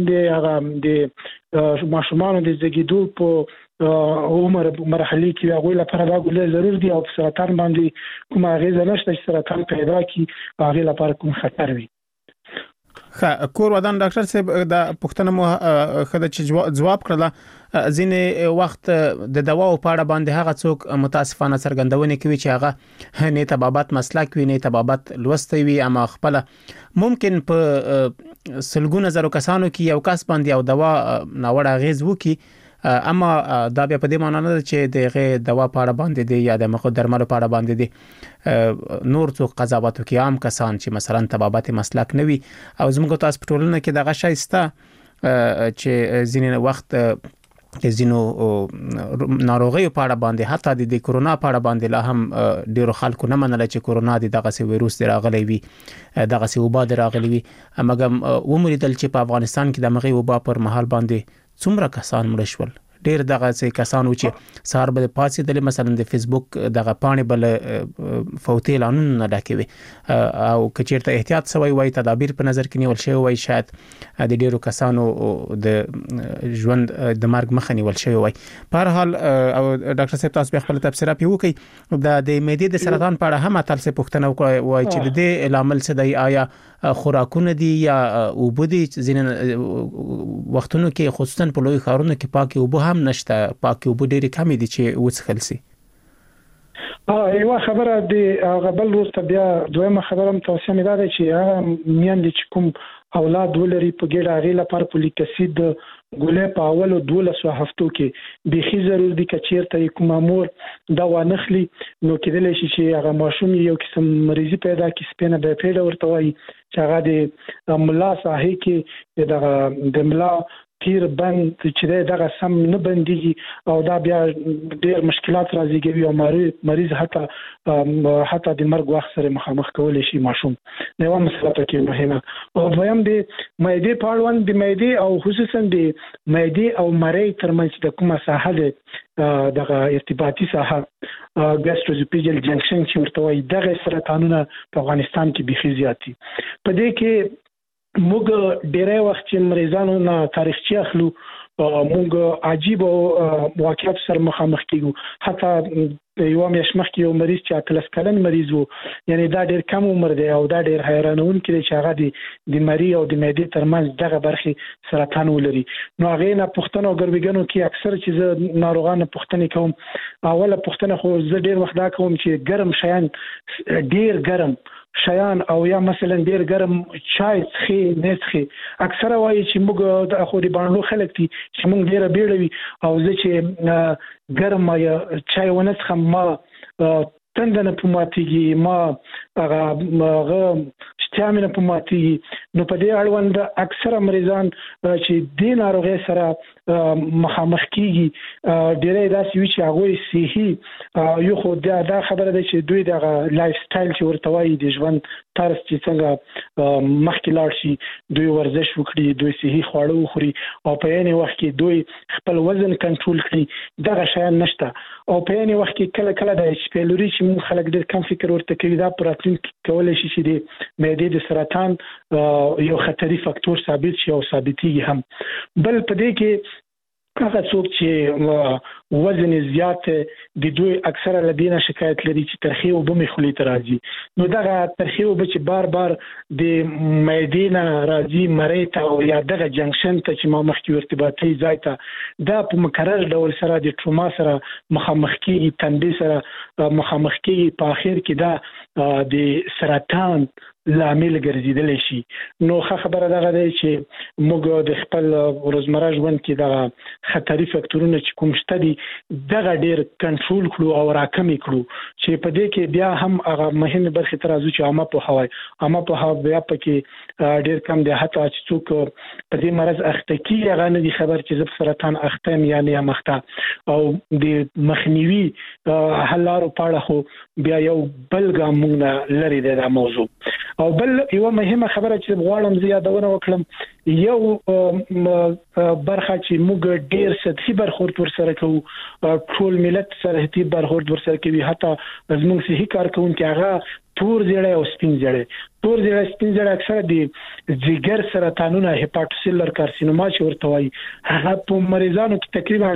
د ماشومان د زیږیدو په عمر مرحله کې هغه لپاره دا ګولې ضروري دي او سرطان باندې کوم هغه نشته چې سرطان پیدا کی هغه لپاره کوم خطر وي کور ودان ډاکټر صاحب د پښتنه مو خدای چې جواب کړل ځینې وخت د دواو په اړه باندې هغه څوک متاسفانه څرګندونه کوي چې هغه نه تبابت مسلک وي نه تبابت لوستي وي اما خپل ممکن په سلګونه زرو کسانو کې یو کس باندې او دوا ناوړه غیز وکي اما دا بیا په دې معنی نه چې دغه دوا په اړه باندې دی یا د مخ درملو په اړه باندې دی نور څوک قضاوت کوي عام کسان چې مثلا تبابت مسلک نوي او زموږ تاسو په ټولنه کې دغه شایسته چې ځینې وخت زینو ناروغي په اړه باندې حتی د کورونا په اړه باندې لا هم ډیرو خلکو نه منل چې کورونا دغه سي وایروس راغلی وي دغه سي وبا راغلی وي مګم ومریدل چې په افغانستان کې د مغي وبا پر مهال باندې څومره کسان مړ شول. ډیر دغه کسان چې سهار به پاتې د مثلا د فیسبوک دغه پاڼې بل فوتي اعلانونه ډاکوي او کچیرته احتیاط سوی وای تدابیر په نظر کې نیول شوی وای شاید د ډیرو کسانو د ژوند د مرګ مخه نیول شوی وای. په هر حال او ډاکټر صاحب تاسو خپل تفسیرات وکړئ د معدې د سرطان په اړه هم تاسو پوښتنه وکړئ چې د دې لامل څه دی، آیا خوراکونه دي یا اوبه دي. ځینې وختونو کې خصوصا په لوی ښارونو کې پاکي اوبه هم نشته، پاکي اوبه ډېرې کمې دي چې وڅښل شي. یو خبره دی غبل وروسته بیا دویمه خبره هم تاسو مې دا چې هغه میندې چې کوم اولاد ولري په ګډه هغې لپاره فولیک اسید ګولۍ په اولو 12 هفتو کې بيخي ضرور دي که چیرته کوم مور دا ونخلي نو کېدلی شي چې هغه ماشوم یو قسم مریضي پیدا کړي، سپینه بایپیډ ورته وایي چې هغه د ملا ساحې کې د ملا تیر بند چې دغه سم نه بنديږي او دا بیا ډېر مشکلات راځي او مریض حتی د مرګ وخت سره مخامخ کولای شي ماشوم. نو یو مسله پکې مهمه او دویم د معدې په اړوند د معدې او خصوصا د معدې او مرۍ ترمنځ د کومه ساحه ده دغه ارتباطي ساحه ګاستروزوپیجل جنکشن چې ورته وایي دغه سرطانونه په افغانستان کې بيخي زیات دي. په دې کې موږ ډېری وخت چې مریضانو نه تاریخچه اخلو موږ عجیب واقعیت سره مخامخ کیږو. حتی یو میاشت مخکې یو مریض چې 30 کلن مریض وو، یعنی دا ډېر کم عمر دی او دا ډېر حیرانونکی دی چې هغه د مری او د معدې ترمنځ دغه برخې سرطان ولري. نو هغه نه پوښتنه او ګربګنو کې اکثر چې زه ناروغانو پوښتنه کوم، اوله پوښتنه خو زه ډېر وخت دا کوم چې ګرم شیان ډېر ګرم شیان او یا مثلا ډیر ګرم چای څخه نه څخه اکثره وایي چې موږ د اخو دی باندې خلک دي چې موږ ډیره بیړوي او زه چې ګرم یا چای ونه څخه ما تندنه پماتيږي ما هغه شتامنه پماتيږي. نو په دې اړوند اکثره مریضان چې د ناروغي سره مخامخ کیږي ډېرې داسې وي چې هغه صحي یو خو دا خبره ده چې دوی د لایف سټایل چې ورته وایي د ژوند طرز چې څنګه مخکې لاړ شي، دوی ورزش وکړي، دوی صحي خواړه وخوري او په یعنی وخت کې دوی خپل وزن کنټرول کړي، دغه شیان نشته. او په یعنی وخت کې کله کله د ایچ پی لوري چې موږ خلک ډېر کم فکر ورته کوي دا پراتین کولای شي چې د معدې د سرطان یو خطري فاکتور ثابت شي او ثابتيږي هم. بل په دې کې هغه څوک چې وزن زیات دي دوی اکثره لدينا شکایت لري چې ترخی او بمې خولي ته راځي. نو دغه ترخی او چې بار بار د معدې نه راځي مرۍ ته او یا دغه جنکشن ته چې ما مخکې ارتباطي ځای ته دا په مکرر ډول سره د ټروما سره مخامخ کیږي، تندې سره مخامخ کیږي، په اخر کې دا د سرطان لامل ګرځیدل شي. نو خبره دغه دی چې موږ د خپل روزمره ژوند کې دغه خطري فاکتورونه چې کوم شته دي دغه ډېر کنټرول کړو او راکمې کړو چې په دې کې بیا هم هغه مهمه برخه تر ازو چې عامه په هواي بیا پکې ډېر کم دی. حتی چې څوک په دې مرز اخته کیږي هغه نه دي خبر چې زب سرطان اخته یعنی مخته او د مخنیوي حل لارو په اړه خو بیا یو بل ګام موږ لري دا موضوع. او بل یو مهمه خبره چې غواړم زیاتونه وکړم، یو برخه چې موږ ډیر سطحي برخورد ورسره کوو، ټول ملت سطحي برخورد ورسره کوي، حتی زموږ صحي کارکونکو هغه تور زیړی او سپین زیړی اکثره د جګر سرطانونه هپاتوسیلر کارسینوما چې ورته وایي هغه په مریضانو کې تقریبا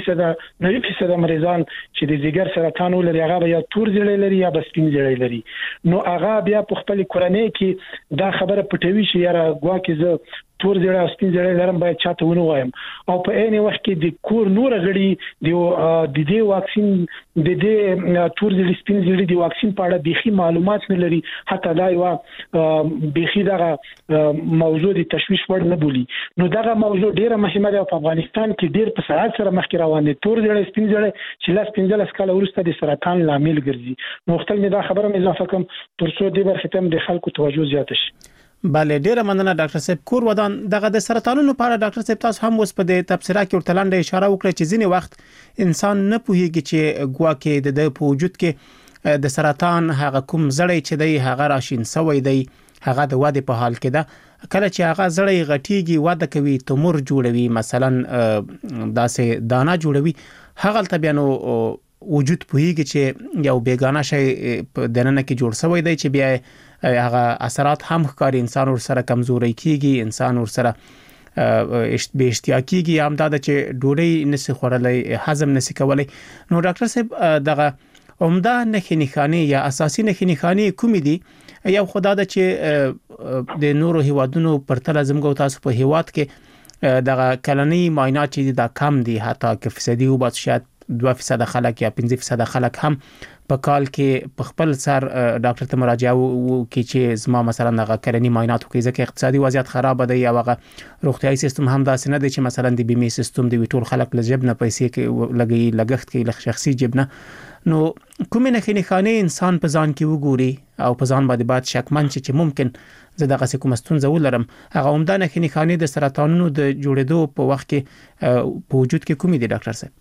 80% مریضان چې د جګر سرطان ولري هغه یا تور زیړی لري یا سپین زیړی لري. نو هغه بیا په خپل کورنۍ کې دا خبره پټوي چې یاره ګواکې زه تور زیړی او سپین زیړی لرم باید چاته ونه وایم او په عین وخت کې د کور نور غړي د دې واکسین د دې تور زیړی سپین زیړی د واکسین په اړه بيخي معلومات نه لري. حتی دا یو بيخي دغه موضوع د تشویش وړ نه بولی. نو دغه موضوع ډیره مهمه ده او په افغانستان کې ډیر په سرعت سره مخکې روان دي. تور زیړی سپین زیړی چې لاس 15 کال وروسته د سرطان لامل ګرځي. نو خپل دا خبره مې اضافه کوم تر څو دې برخه ته د خلکو توجه زیات شي. بله ډیره مننه ډاکټر صاحب. کور ودان دغه د سرطانونو په اړه ډاکټر صاحب تاسو هم اوس په دې تبصره کې ورته لاندې اشاره وکړه چې ځینې وخت انسان نه پوهیږي چې ګواکې د په وجود کې د سرطان هغه کوم زړی چې دی هغه راشین سوی دی هغه د واده په حال کې ده کله چې هغه زړې غټيږي واده کوي تومور جوړوي مثلا داسې دانا جوړوي هغه ته بیا نو وجود پوهیږي چې یو بیگانه شی په دننه کې جوړ شوی دی چې بیا هغه اثرات هم ښکاري انسان ور سره کمزوري کیږي انسان ور سره به اشتیاقیږي هم دا چې ډوډۍ نسی خورلای هضم نسی کولای نو ډاکټر صاحب دغه عمده نښې یا اساسي نښې کومې دي یو خدای د چې د نورو هیوادونو پرتله زموږ تاسو په هیواد کې دغه کلنی معاینات چې دا کم دي حتی که فیصدي او بس شاید 2% خلک یا 15% خلک هم په کال کې په خپل سر ډاکټر ته مراجعه وکړي چې زما مثلا دغه کلنی معاینات کوي ځکه اقتصادي وضعیت خراب دی یا هغه روغتيایي سیستم هم داسې نه دی چې مثلا د بیمه سیستم د ټول خلک له جیب نه پیسې کې لګي لګښت کوي له شخصي جیب نه نو کومې نښې انسان په ځان کې وګوري او په ځان باندې بعد شکمن چې ممکن زه دغه کوم ستونزه ولرم هغه عمده نښې د سرطانونو د جوړېدو په وخت کې په وجود کې کومې دي ډاکټر صاحب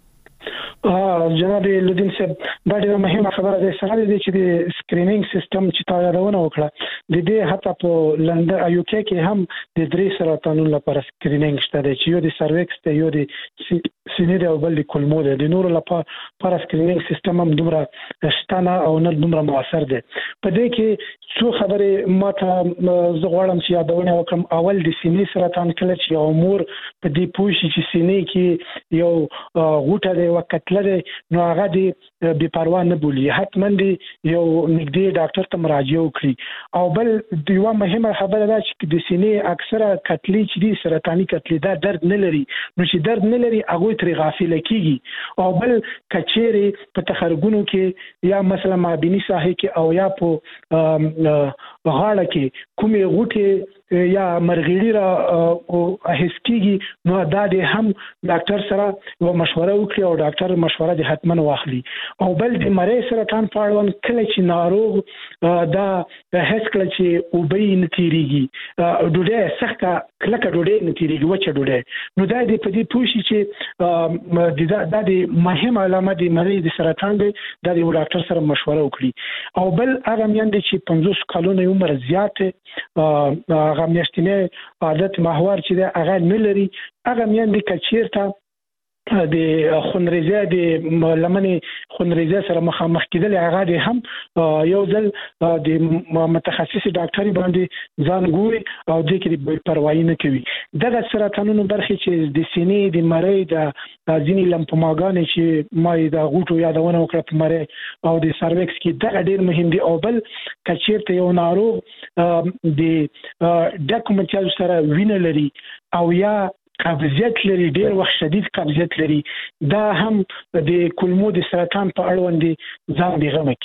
جناب لودین صاحب دا ډیره مهمه خبره ده سره د چې د سکرینینګ سیستم چې تا یادونه وکړه د دې حتی په لندن او یوکي کې هم د 3 سرطانونو لپاره سکرینینګ شته چې یو د سرویکس ته یو د سینې او بل د کولمو د نورو لپاره سکرینینګ سیستم هم دومره شته او نه دومره موثر دی په دې کې څو خبرې ماته زغړم چې یادونه وکړم اول د سینې سرطان کله چې یو مور په دې پوښي چې سینې کې یو غوټه دی وکړه نو هغه دی بے پروا نه بولی حتما دی یو نږدې ډاکټر ته مراجعه وکړي او بل دیوه مهمه خبره ده چې د سینې اکثره کتلې چې دي سرطاني کتلې دا درد نه لري نو چې درد نه لري هغه تر غافل کیږي او بل کچېری په تخرګونو کې یا مثلا مابینی ساحه کې او یا په غاړه کې کومې غوټه یا مرغیړی را هسکیږي نو دا د هم ډاکټر سره و مشوره وکړي او ډاکټر مشوره د حتما واخلي او بل د مری سرطان په اړه کله چې ناروغ دا هیڅ کله چې او به نتیریږي ډوډۍ سخته کله ډوډۍ نتیریږي وچه ډوډۍ نو دا د پدې پوښي چې دا د مهمه علامه د مری د سرطان دی دا د ډاکټر سره مشوره وکړي او بل هغه میاندې چې 50 کلونو عمر زیاته هغه میاشتنی عادت محور چې دا هغه نه لري هغه میاندې کچیرته د خونریزه د لمنې خونریزه سره مخامخ کېدل هغه د هم یو ځل د متخصص ډاکټر باندې ځان ګوري او د کې پروايي نه کوي دغه سرطانونو برخې چې د سینې د مری د ځینی لمفوماګان چې ما د غوټو یادونه وکړه په مری او د سرویکس کې دا ډېر مهم دي او بل کچیرته یو ناروغ د ډاکومنټال سره وینه لري او یا قبضیت لري ډېر وخت شدید قبضیت لري دا هم د کولمو د سرطان په اړوند ځان دی غمک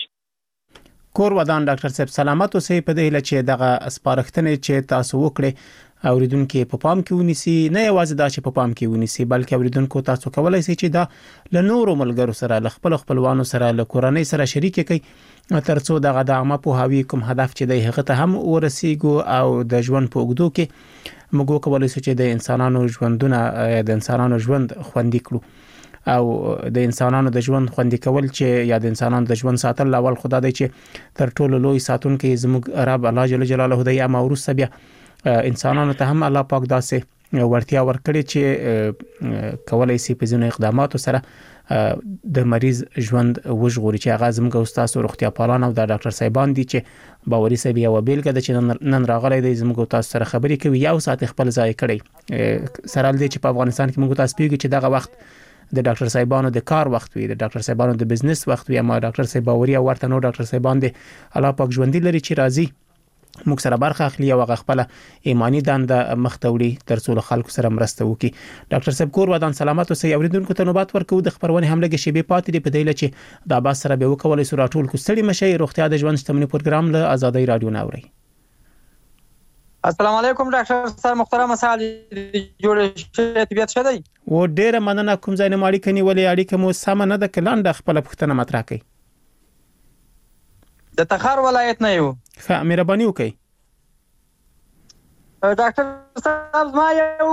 کور ودان ډاکټر صاحب سلامت اوسئ په دې لچې دغه سپارښتنې چې تاسو وکړي اوریدونکو په پام کې ونیسي نه یوازې دا چې په پام کې ونیسي بلکې اوریدونکو تاسو کولای شئ چې دا له نورو ملګرو سره له خپلوانو سره له کورنۍ سره شریک کړئ ترڅو دغه د عامه پوهاوی کوم هدف چې د هغه ته هم ورسیږو او د ژوند په اوږدو کې موږ کولای شو چې د انسانانو ژوندونه د انسانانو ژوند خوندي کړو او د انسانانو د ژوند خوندي کول چې یا د انسانانو د ژوند ساتل اول خدای دی چې تر ټولو لوی ساتونکو زموږ رب الله جل جلاله دی اما ورسره بیا انسانانو ته هم الله پاک داسې ورتیا ورکړي چې کولای شي په ځینو اقداماتو سره د مریض ژوند وژغوري چې هغه زموږ استاد روغتیا پالان او د ډاکټر صاحبان دي چې باوري صاحب یو بیلګه د چې نن راغلی دی زموږ تاسو سره خبرې کوي یو ساعت خپل ځای کړی سره دې چې په افغانستان کې موږ تاسو پیږي چې دغه وخت د ډاکټر صاحبانو د کار وخت وي د ډاکټر صاحبانو د بزنس وخت وي اما ډاکټر صاحب باوري او ورته نو ډاکټر صاحبان دي الله پاک ژوندۍ لري چې راضي موږ سره برخه اخلي او خپل ایمانی دنده مختوړي ترڅو خلکو سره مرسته وکړي ډاکټر صاحب کور ودان سلامت اوسئ اوریدونکو ته نوبات ورکو د خبرونه هم لګي شی به پاتې دی په دی لچې د اباس سره به وکولای سو راټول کو ستړي مشي روغتیا د ژوند شتمنۍ پروګرام له آزادۍ رادیو ناوړي السلام علیکم ډاکټر صاحب محترم مساعد جوړ طبيعت شه دی و ډیره مننه کوم ځای نه ماړي کني ولې اړیکه مو سم نه د کلان د خپل پښتنه مطرح کړي د تخار ولایت نه یو ښه مهرباني وکړئ ډاکټر صاحب ما یو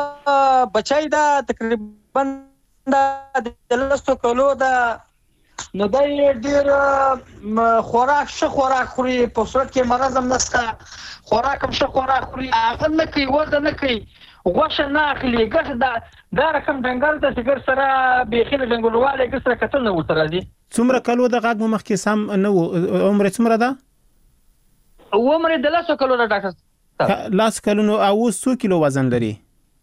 بچای دا تقریبا د لسو کلو دا نو دا ډیر خوراک خوري په صورت کې مرض هم نشته خوراک هم خوراک خوري هغه نه کوي وزن نه کوي غوښه نه اخلي ګټه دا رقم ډنګر د سګر سره بيخي ډنګرواله کې سره کتل نه وتر دي څومره کلو د غاګ مخکې سم نه عمر څومره ده عمر د 100 کلو د ډاکټر لاس کلونو او 100 کیلو وزن لري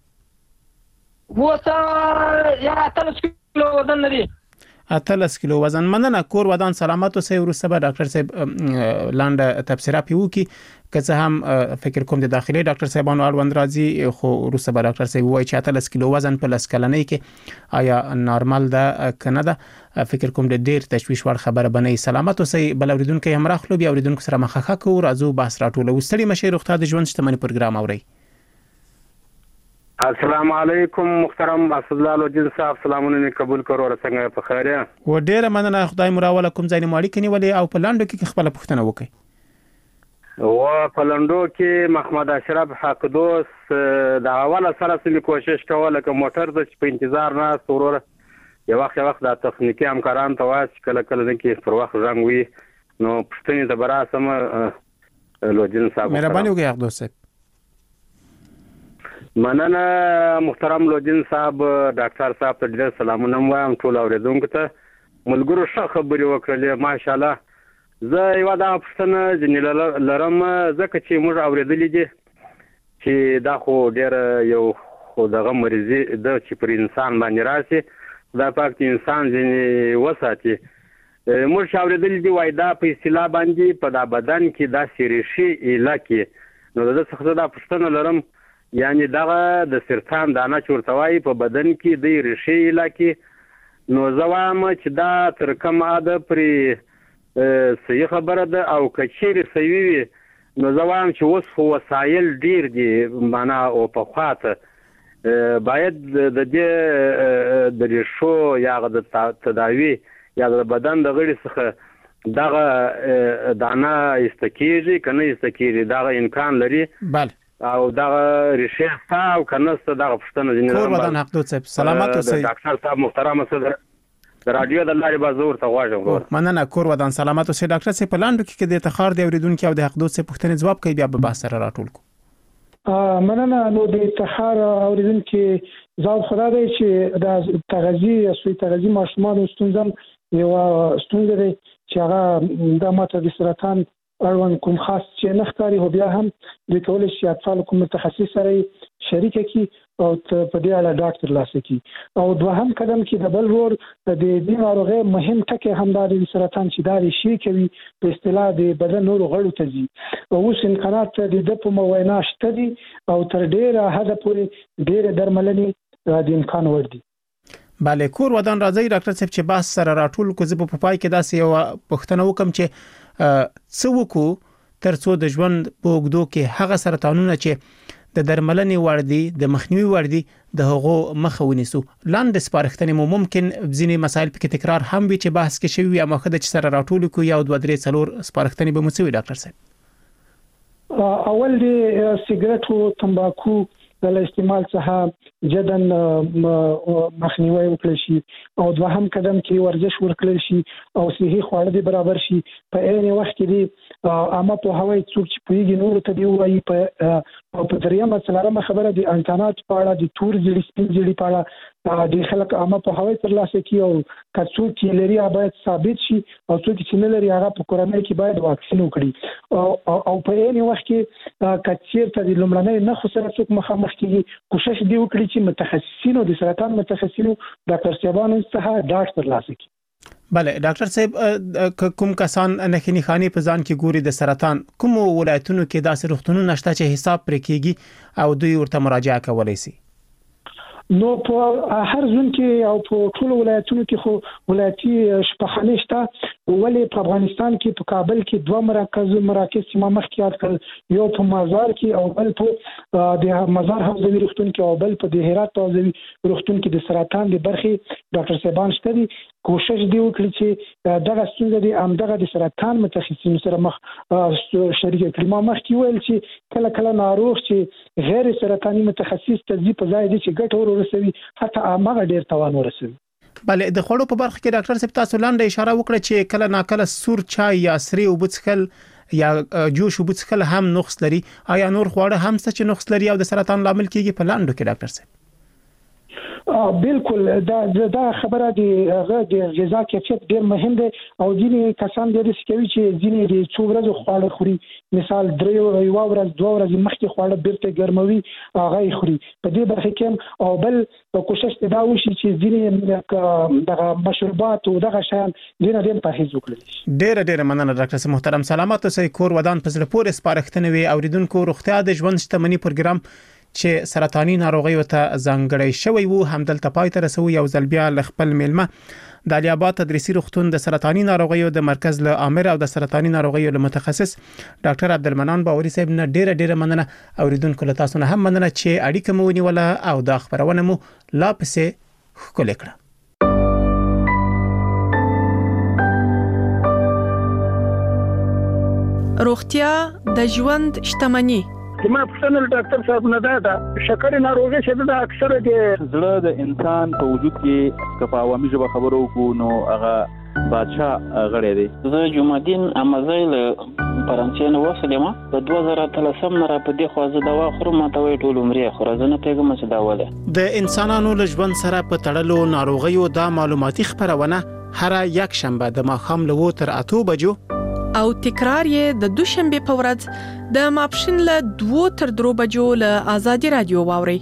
وته یا 30 کیلو وزن لري 30 کیلو وزن مننه کور ودان سلامت اوسئ ورسته به ډاکټر صاحب لاندې تبصره پیو کی که څه هم فکر کوم د داخلي ډاکټر صاحبانو اړوند راځي خو ورسته به ډاکټر صاحب وایي چې 30 کیلو وزن په لسکلنۍ کې آیا نارمل ده کنه ده فکر کوم د ډیر تشویش وړ خبره بنئ سلامت اوسئ بل اوریدونکو هم راخلو بیا اوریدونکو سره مخه کو راځو بحث راټولو ستړي مشه روغتیا د ژوند شتمنۍ پروګرام اوري السلام علیکم محترم اسدالله لوجین صاحب سلامونه قبول کړو څنګه په خیر و ډیره مننه خدای مراوله کوم ځای مالک نیولې او په لاندو کې خپل پوښتنه وکړي و په لاندو کې محمد اشرف حق دوست د اوله سره سمې کوشش کوله که موټر د په انتظار نه ضرور یو وخت د تخنیکی همکاران ته واس کله نه کې پر وخت رنګ وي نو پښتنې د برا سم لوجین صاحب مهرباني وکړئ حق دوست مننه محترم لوجین صاحب ډاکټر صاحب ته ډېر سلامونه وایم ټول اوریدونکو ته ملګرو ښه خبرې وکړلې ماشاءالله زه یو دا پښتنه ځنې لرم ځکه چې موږ اوریدلې دي چې دا خو ډېر یو خو دغه مریضي د چې پر انسان باندې راشي دا پاک انسان ځنې وساتي موږ اوریدلې دي وای دا په اصطلاح باندې په دا بدن کې دا سریشي علاقه نو دا څه دا پښتنه لرم یعنی دغه د سرطان دانه چورتوي په بدن کې د ریشي علاقه نو زوام چې دا تر کوم عاده پرې صحیح خبره ده او کچېر سوي نو زوام چې وسخ وسایل ډیر دي معنا او په خاطر باید د دې د ریشو یا د تداوی یا د بدن د غړي څخه دغه دانه استکیږي کنه استکیږي دغه امکان لري بله او دا ریشه او کنهسته دا پښتنه ځینې کور ودان حق دوت صاحب سلامت اوسئ ډاکټر صاحب محترم صدر رادیو د لارې بازور ته غواړم مننه کور ودان سلامت اوسئ ډاکټر صاحب په لاندو کې د تخار دی اوریدونکو او د حق دوت صاحب پښتنه جواب کوي بیا به بحث سره راټول کو مننه نو د تخار اوریدونکو ځواب خدای دی چې د تغذیه یا سوی تغذیه ماشومان ستونزم یو ستونزه دی چې هغه د ماته د سرطان اړوند کوم خاص چې نه ښکاري هو بیا هم د کولای شي اطفال کوم متخصص سره شریک کی او په دې اړه ډاکټر لاسه کی او دوهم قدم کې د بل ور د دې ناروغي مهم ټکی همدار د سرطان چې داري شي کوي په اصطلاح د بدن نور غړو ته ځي او اوس امکانات د په موینا شته دي او تر ډیره حد پورې ډیره درملنې د امکان ور دي bale کور ودان راځي ډاکټر صاحب چې بحث سره راټول کو زه په پای کې داسې یو پوښتنه وکم چې څه وکړو ترڅو د ژوند په اوږدو کې هغه سرطانونه چې د درملنې وړ دي د مخنیوي وړ دي د هغو مخه ونیسو لاندې سپارښتنې مو ممکن ځینې مسایل په تکرار هم وي چې بحث کې شوی یا مخه د سره راټول کو یا 2-3 سپارښتنې به مو څه وي ډاکټر صاحب اول دی سیګریټ او تمباکو د استعمال څخه جدن مخنیوي وکړي شي او دوهم قدم کې ورزش ورکړي شي او صحي خواړه دي برابر شي په عین وخت کې دي اما په هوای څوک چې پیږي نور ته دی وایي په دریمه څلورمه خبره دي انټرنیټ په اړه د تور ځلی سپین ځلی په اړه د خلک اما په هوای تر لاسه کی او کڅو کې لري باید ثابت شي او څوک چې نه لري هغه په کورنۍ کې باید واکسین وکړي او په عین وخت کې کچیر ته د لومړنۍ نه خو سره څوک مخامخ کیږي کوشش دی وکړي چې متخصصینو د سرطان متخصصینو ډاکټر صاحبانو څخه ډاکټر لاسه کی bale ډاکټر صاحب کوم کسان نخنی خاني په ځان کې ګوري د سرطان کوم ولایتونو کې داسې روغتونونه نشته چې حساب پرې کیږي او دوی ورته مراجعه کولای شي نو په هر ځون کې او په ټول ولایتونو کې خو ولایتي شفاخانه شته ولې په افغانستان کې په کابل کې 2 مراکز چې ما مخکې یاد کړل یو په مزار کې او بل په د مزار حوزوي روغتون کې او بل په د هرات حوزوي روغتون کې د سرطان د برخې ډاکټر صاحبان شته دي کوشش دی وکړي چې دغه ستونزه دي همدغه د سرطان متخصصینو سره مخ شریک کړي ما مخکې ویل چې کله ناروغ چې غیر سرطاني متخصص ته ځي په ځای دي چې ګټ ورسوي حتی هغه ډیر توان ورسوي بله د خوړو په برخه کې ډاکټر صاحب تاسو لاندې اشاره وکړه چې کله ناکله سور چای یا سری وبڅکل یا جوش وبڅکل هم نقص لري. آیا نور خواړه هم څه چې نقص لري او د سرطان لامل کیږي په لاندو کې ډاکټر صاحب؟ بالکل دا خبره دی هغه د غذا کیفیت ډیر مهم دی او ځینې کسان د رسکوي چې ځینې د څو ورځې خواړه خوري، مثال 3 ورځې 2 ورځې مخکې خواړه بیرته ګرموي هغه خوري په دې برخه کې. او بل کوشش دا وشي چې ځینې دغه مشروبات او دغه شیان ډیر پرهیز وکړي. ډیر مننه ډاکټر صاحب محترم. سلامات اوسئ. کور ودان په زړه پورې سپارښتنه وي اوریدونکو. روغتیا د ژوند شتمنۍ پروګرام چې سرطاني ناروغیو ته ځانګړی شوی وو همدلته پای ته رسوي. یو ځل بیا خپل میلمه د علي آباد تدریسي روغتون د سرطاني ناروغیو د مرکز له امر او د سرطاني ناروغیو له متخصص ډاکټر عبدالمنان باوري صاحب نه ډیره مننه. اوریدونکو له تاسو نه هم مننه چې اړیکه مو ونیوله او دا خبرونه مو لا پسې ښکلې کړه. روغتیا د ژوند شتمنۍ. ما پښتنل ډاکټر صاحب نه دا شکر ناروغي چې دا اکثره د زړه د انسان په وجود کې کپا عوامي ژبه خبرو کو نو هغه بادشاہ غړی دی. زه جمعدین امازیل فرانسې نه وسلم په 2013 نه را په دې خوازه دوا خورم ته وی ټول عمرې خورزنه پیغام څه دا وله. د انسانانو له ژوند سره په تړلو ناروغیو دا معلوماتي خبرونه هر یک شنبه د ماښام له 8 بجو او تکرار یې د دوشنبه په ورځ د ماپښین له 2 تر 3 بجو له آزادي رادیو واوري.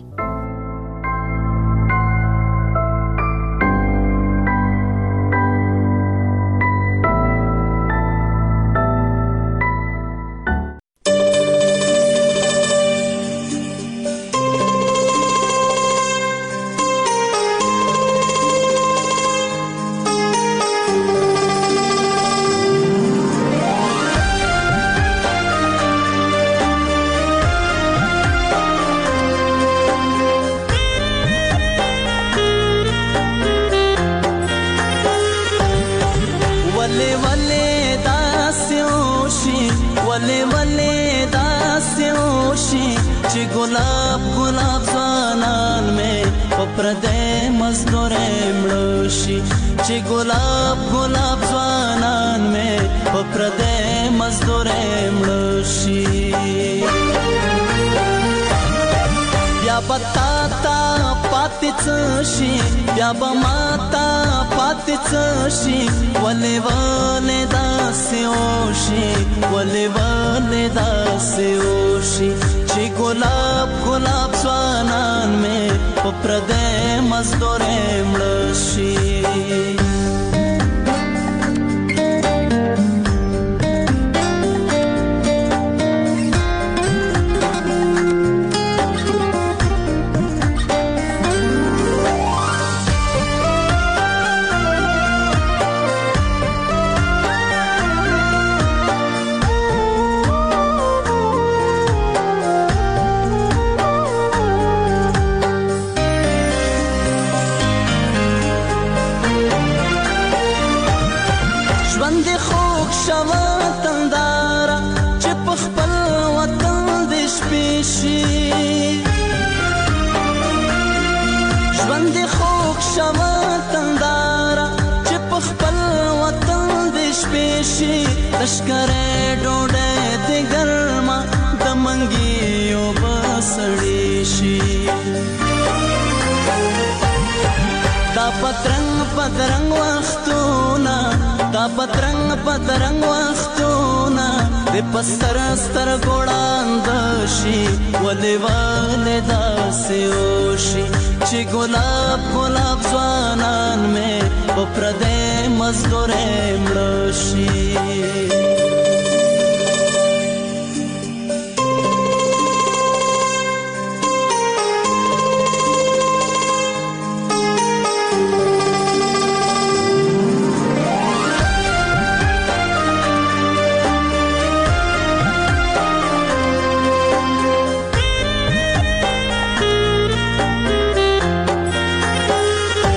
یا با ماتا پاتې شي ولې داسې اوشي ولې داسې اوشي چې ګلاب ځوانان مې په پردې مزدورې مړ شي. لشکره ډوډۍ د ګرما د منګیو بسړې شي دا پترنګ وختونه د پستر ستر ګوړاند شي ولې داسې وشي چې ګلاب ځوانان مې په پردې مزدورې مړ شي.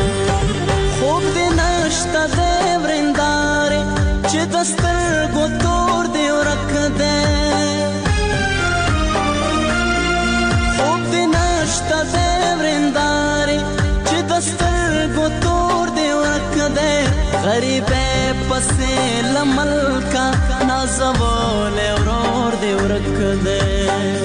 خوب دې نشته د ورندارې چې د سترګو غریبه پسې لملکا نازول ورور دی ورک دی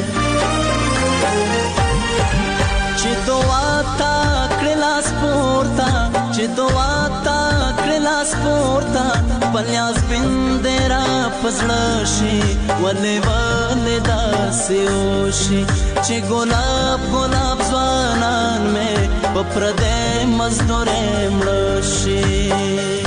چې دعا تا کړل سپورتا چې دعا تا کړل سپورتا پلیاس بندرا پسړ شي ولې ولې داسې وشي چې ګلاب ګلاب ځوانان مې په پردې مزدورې مړ شي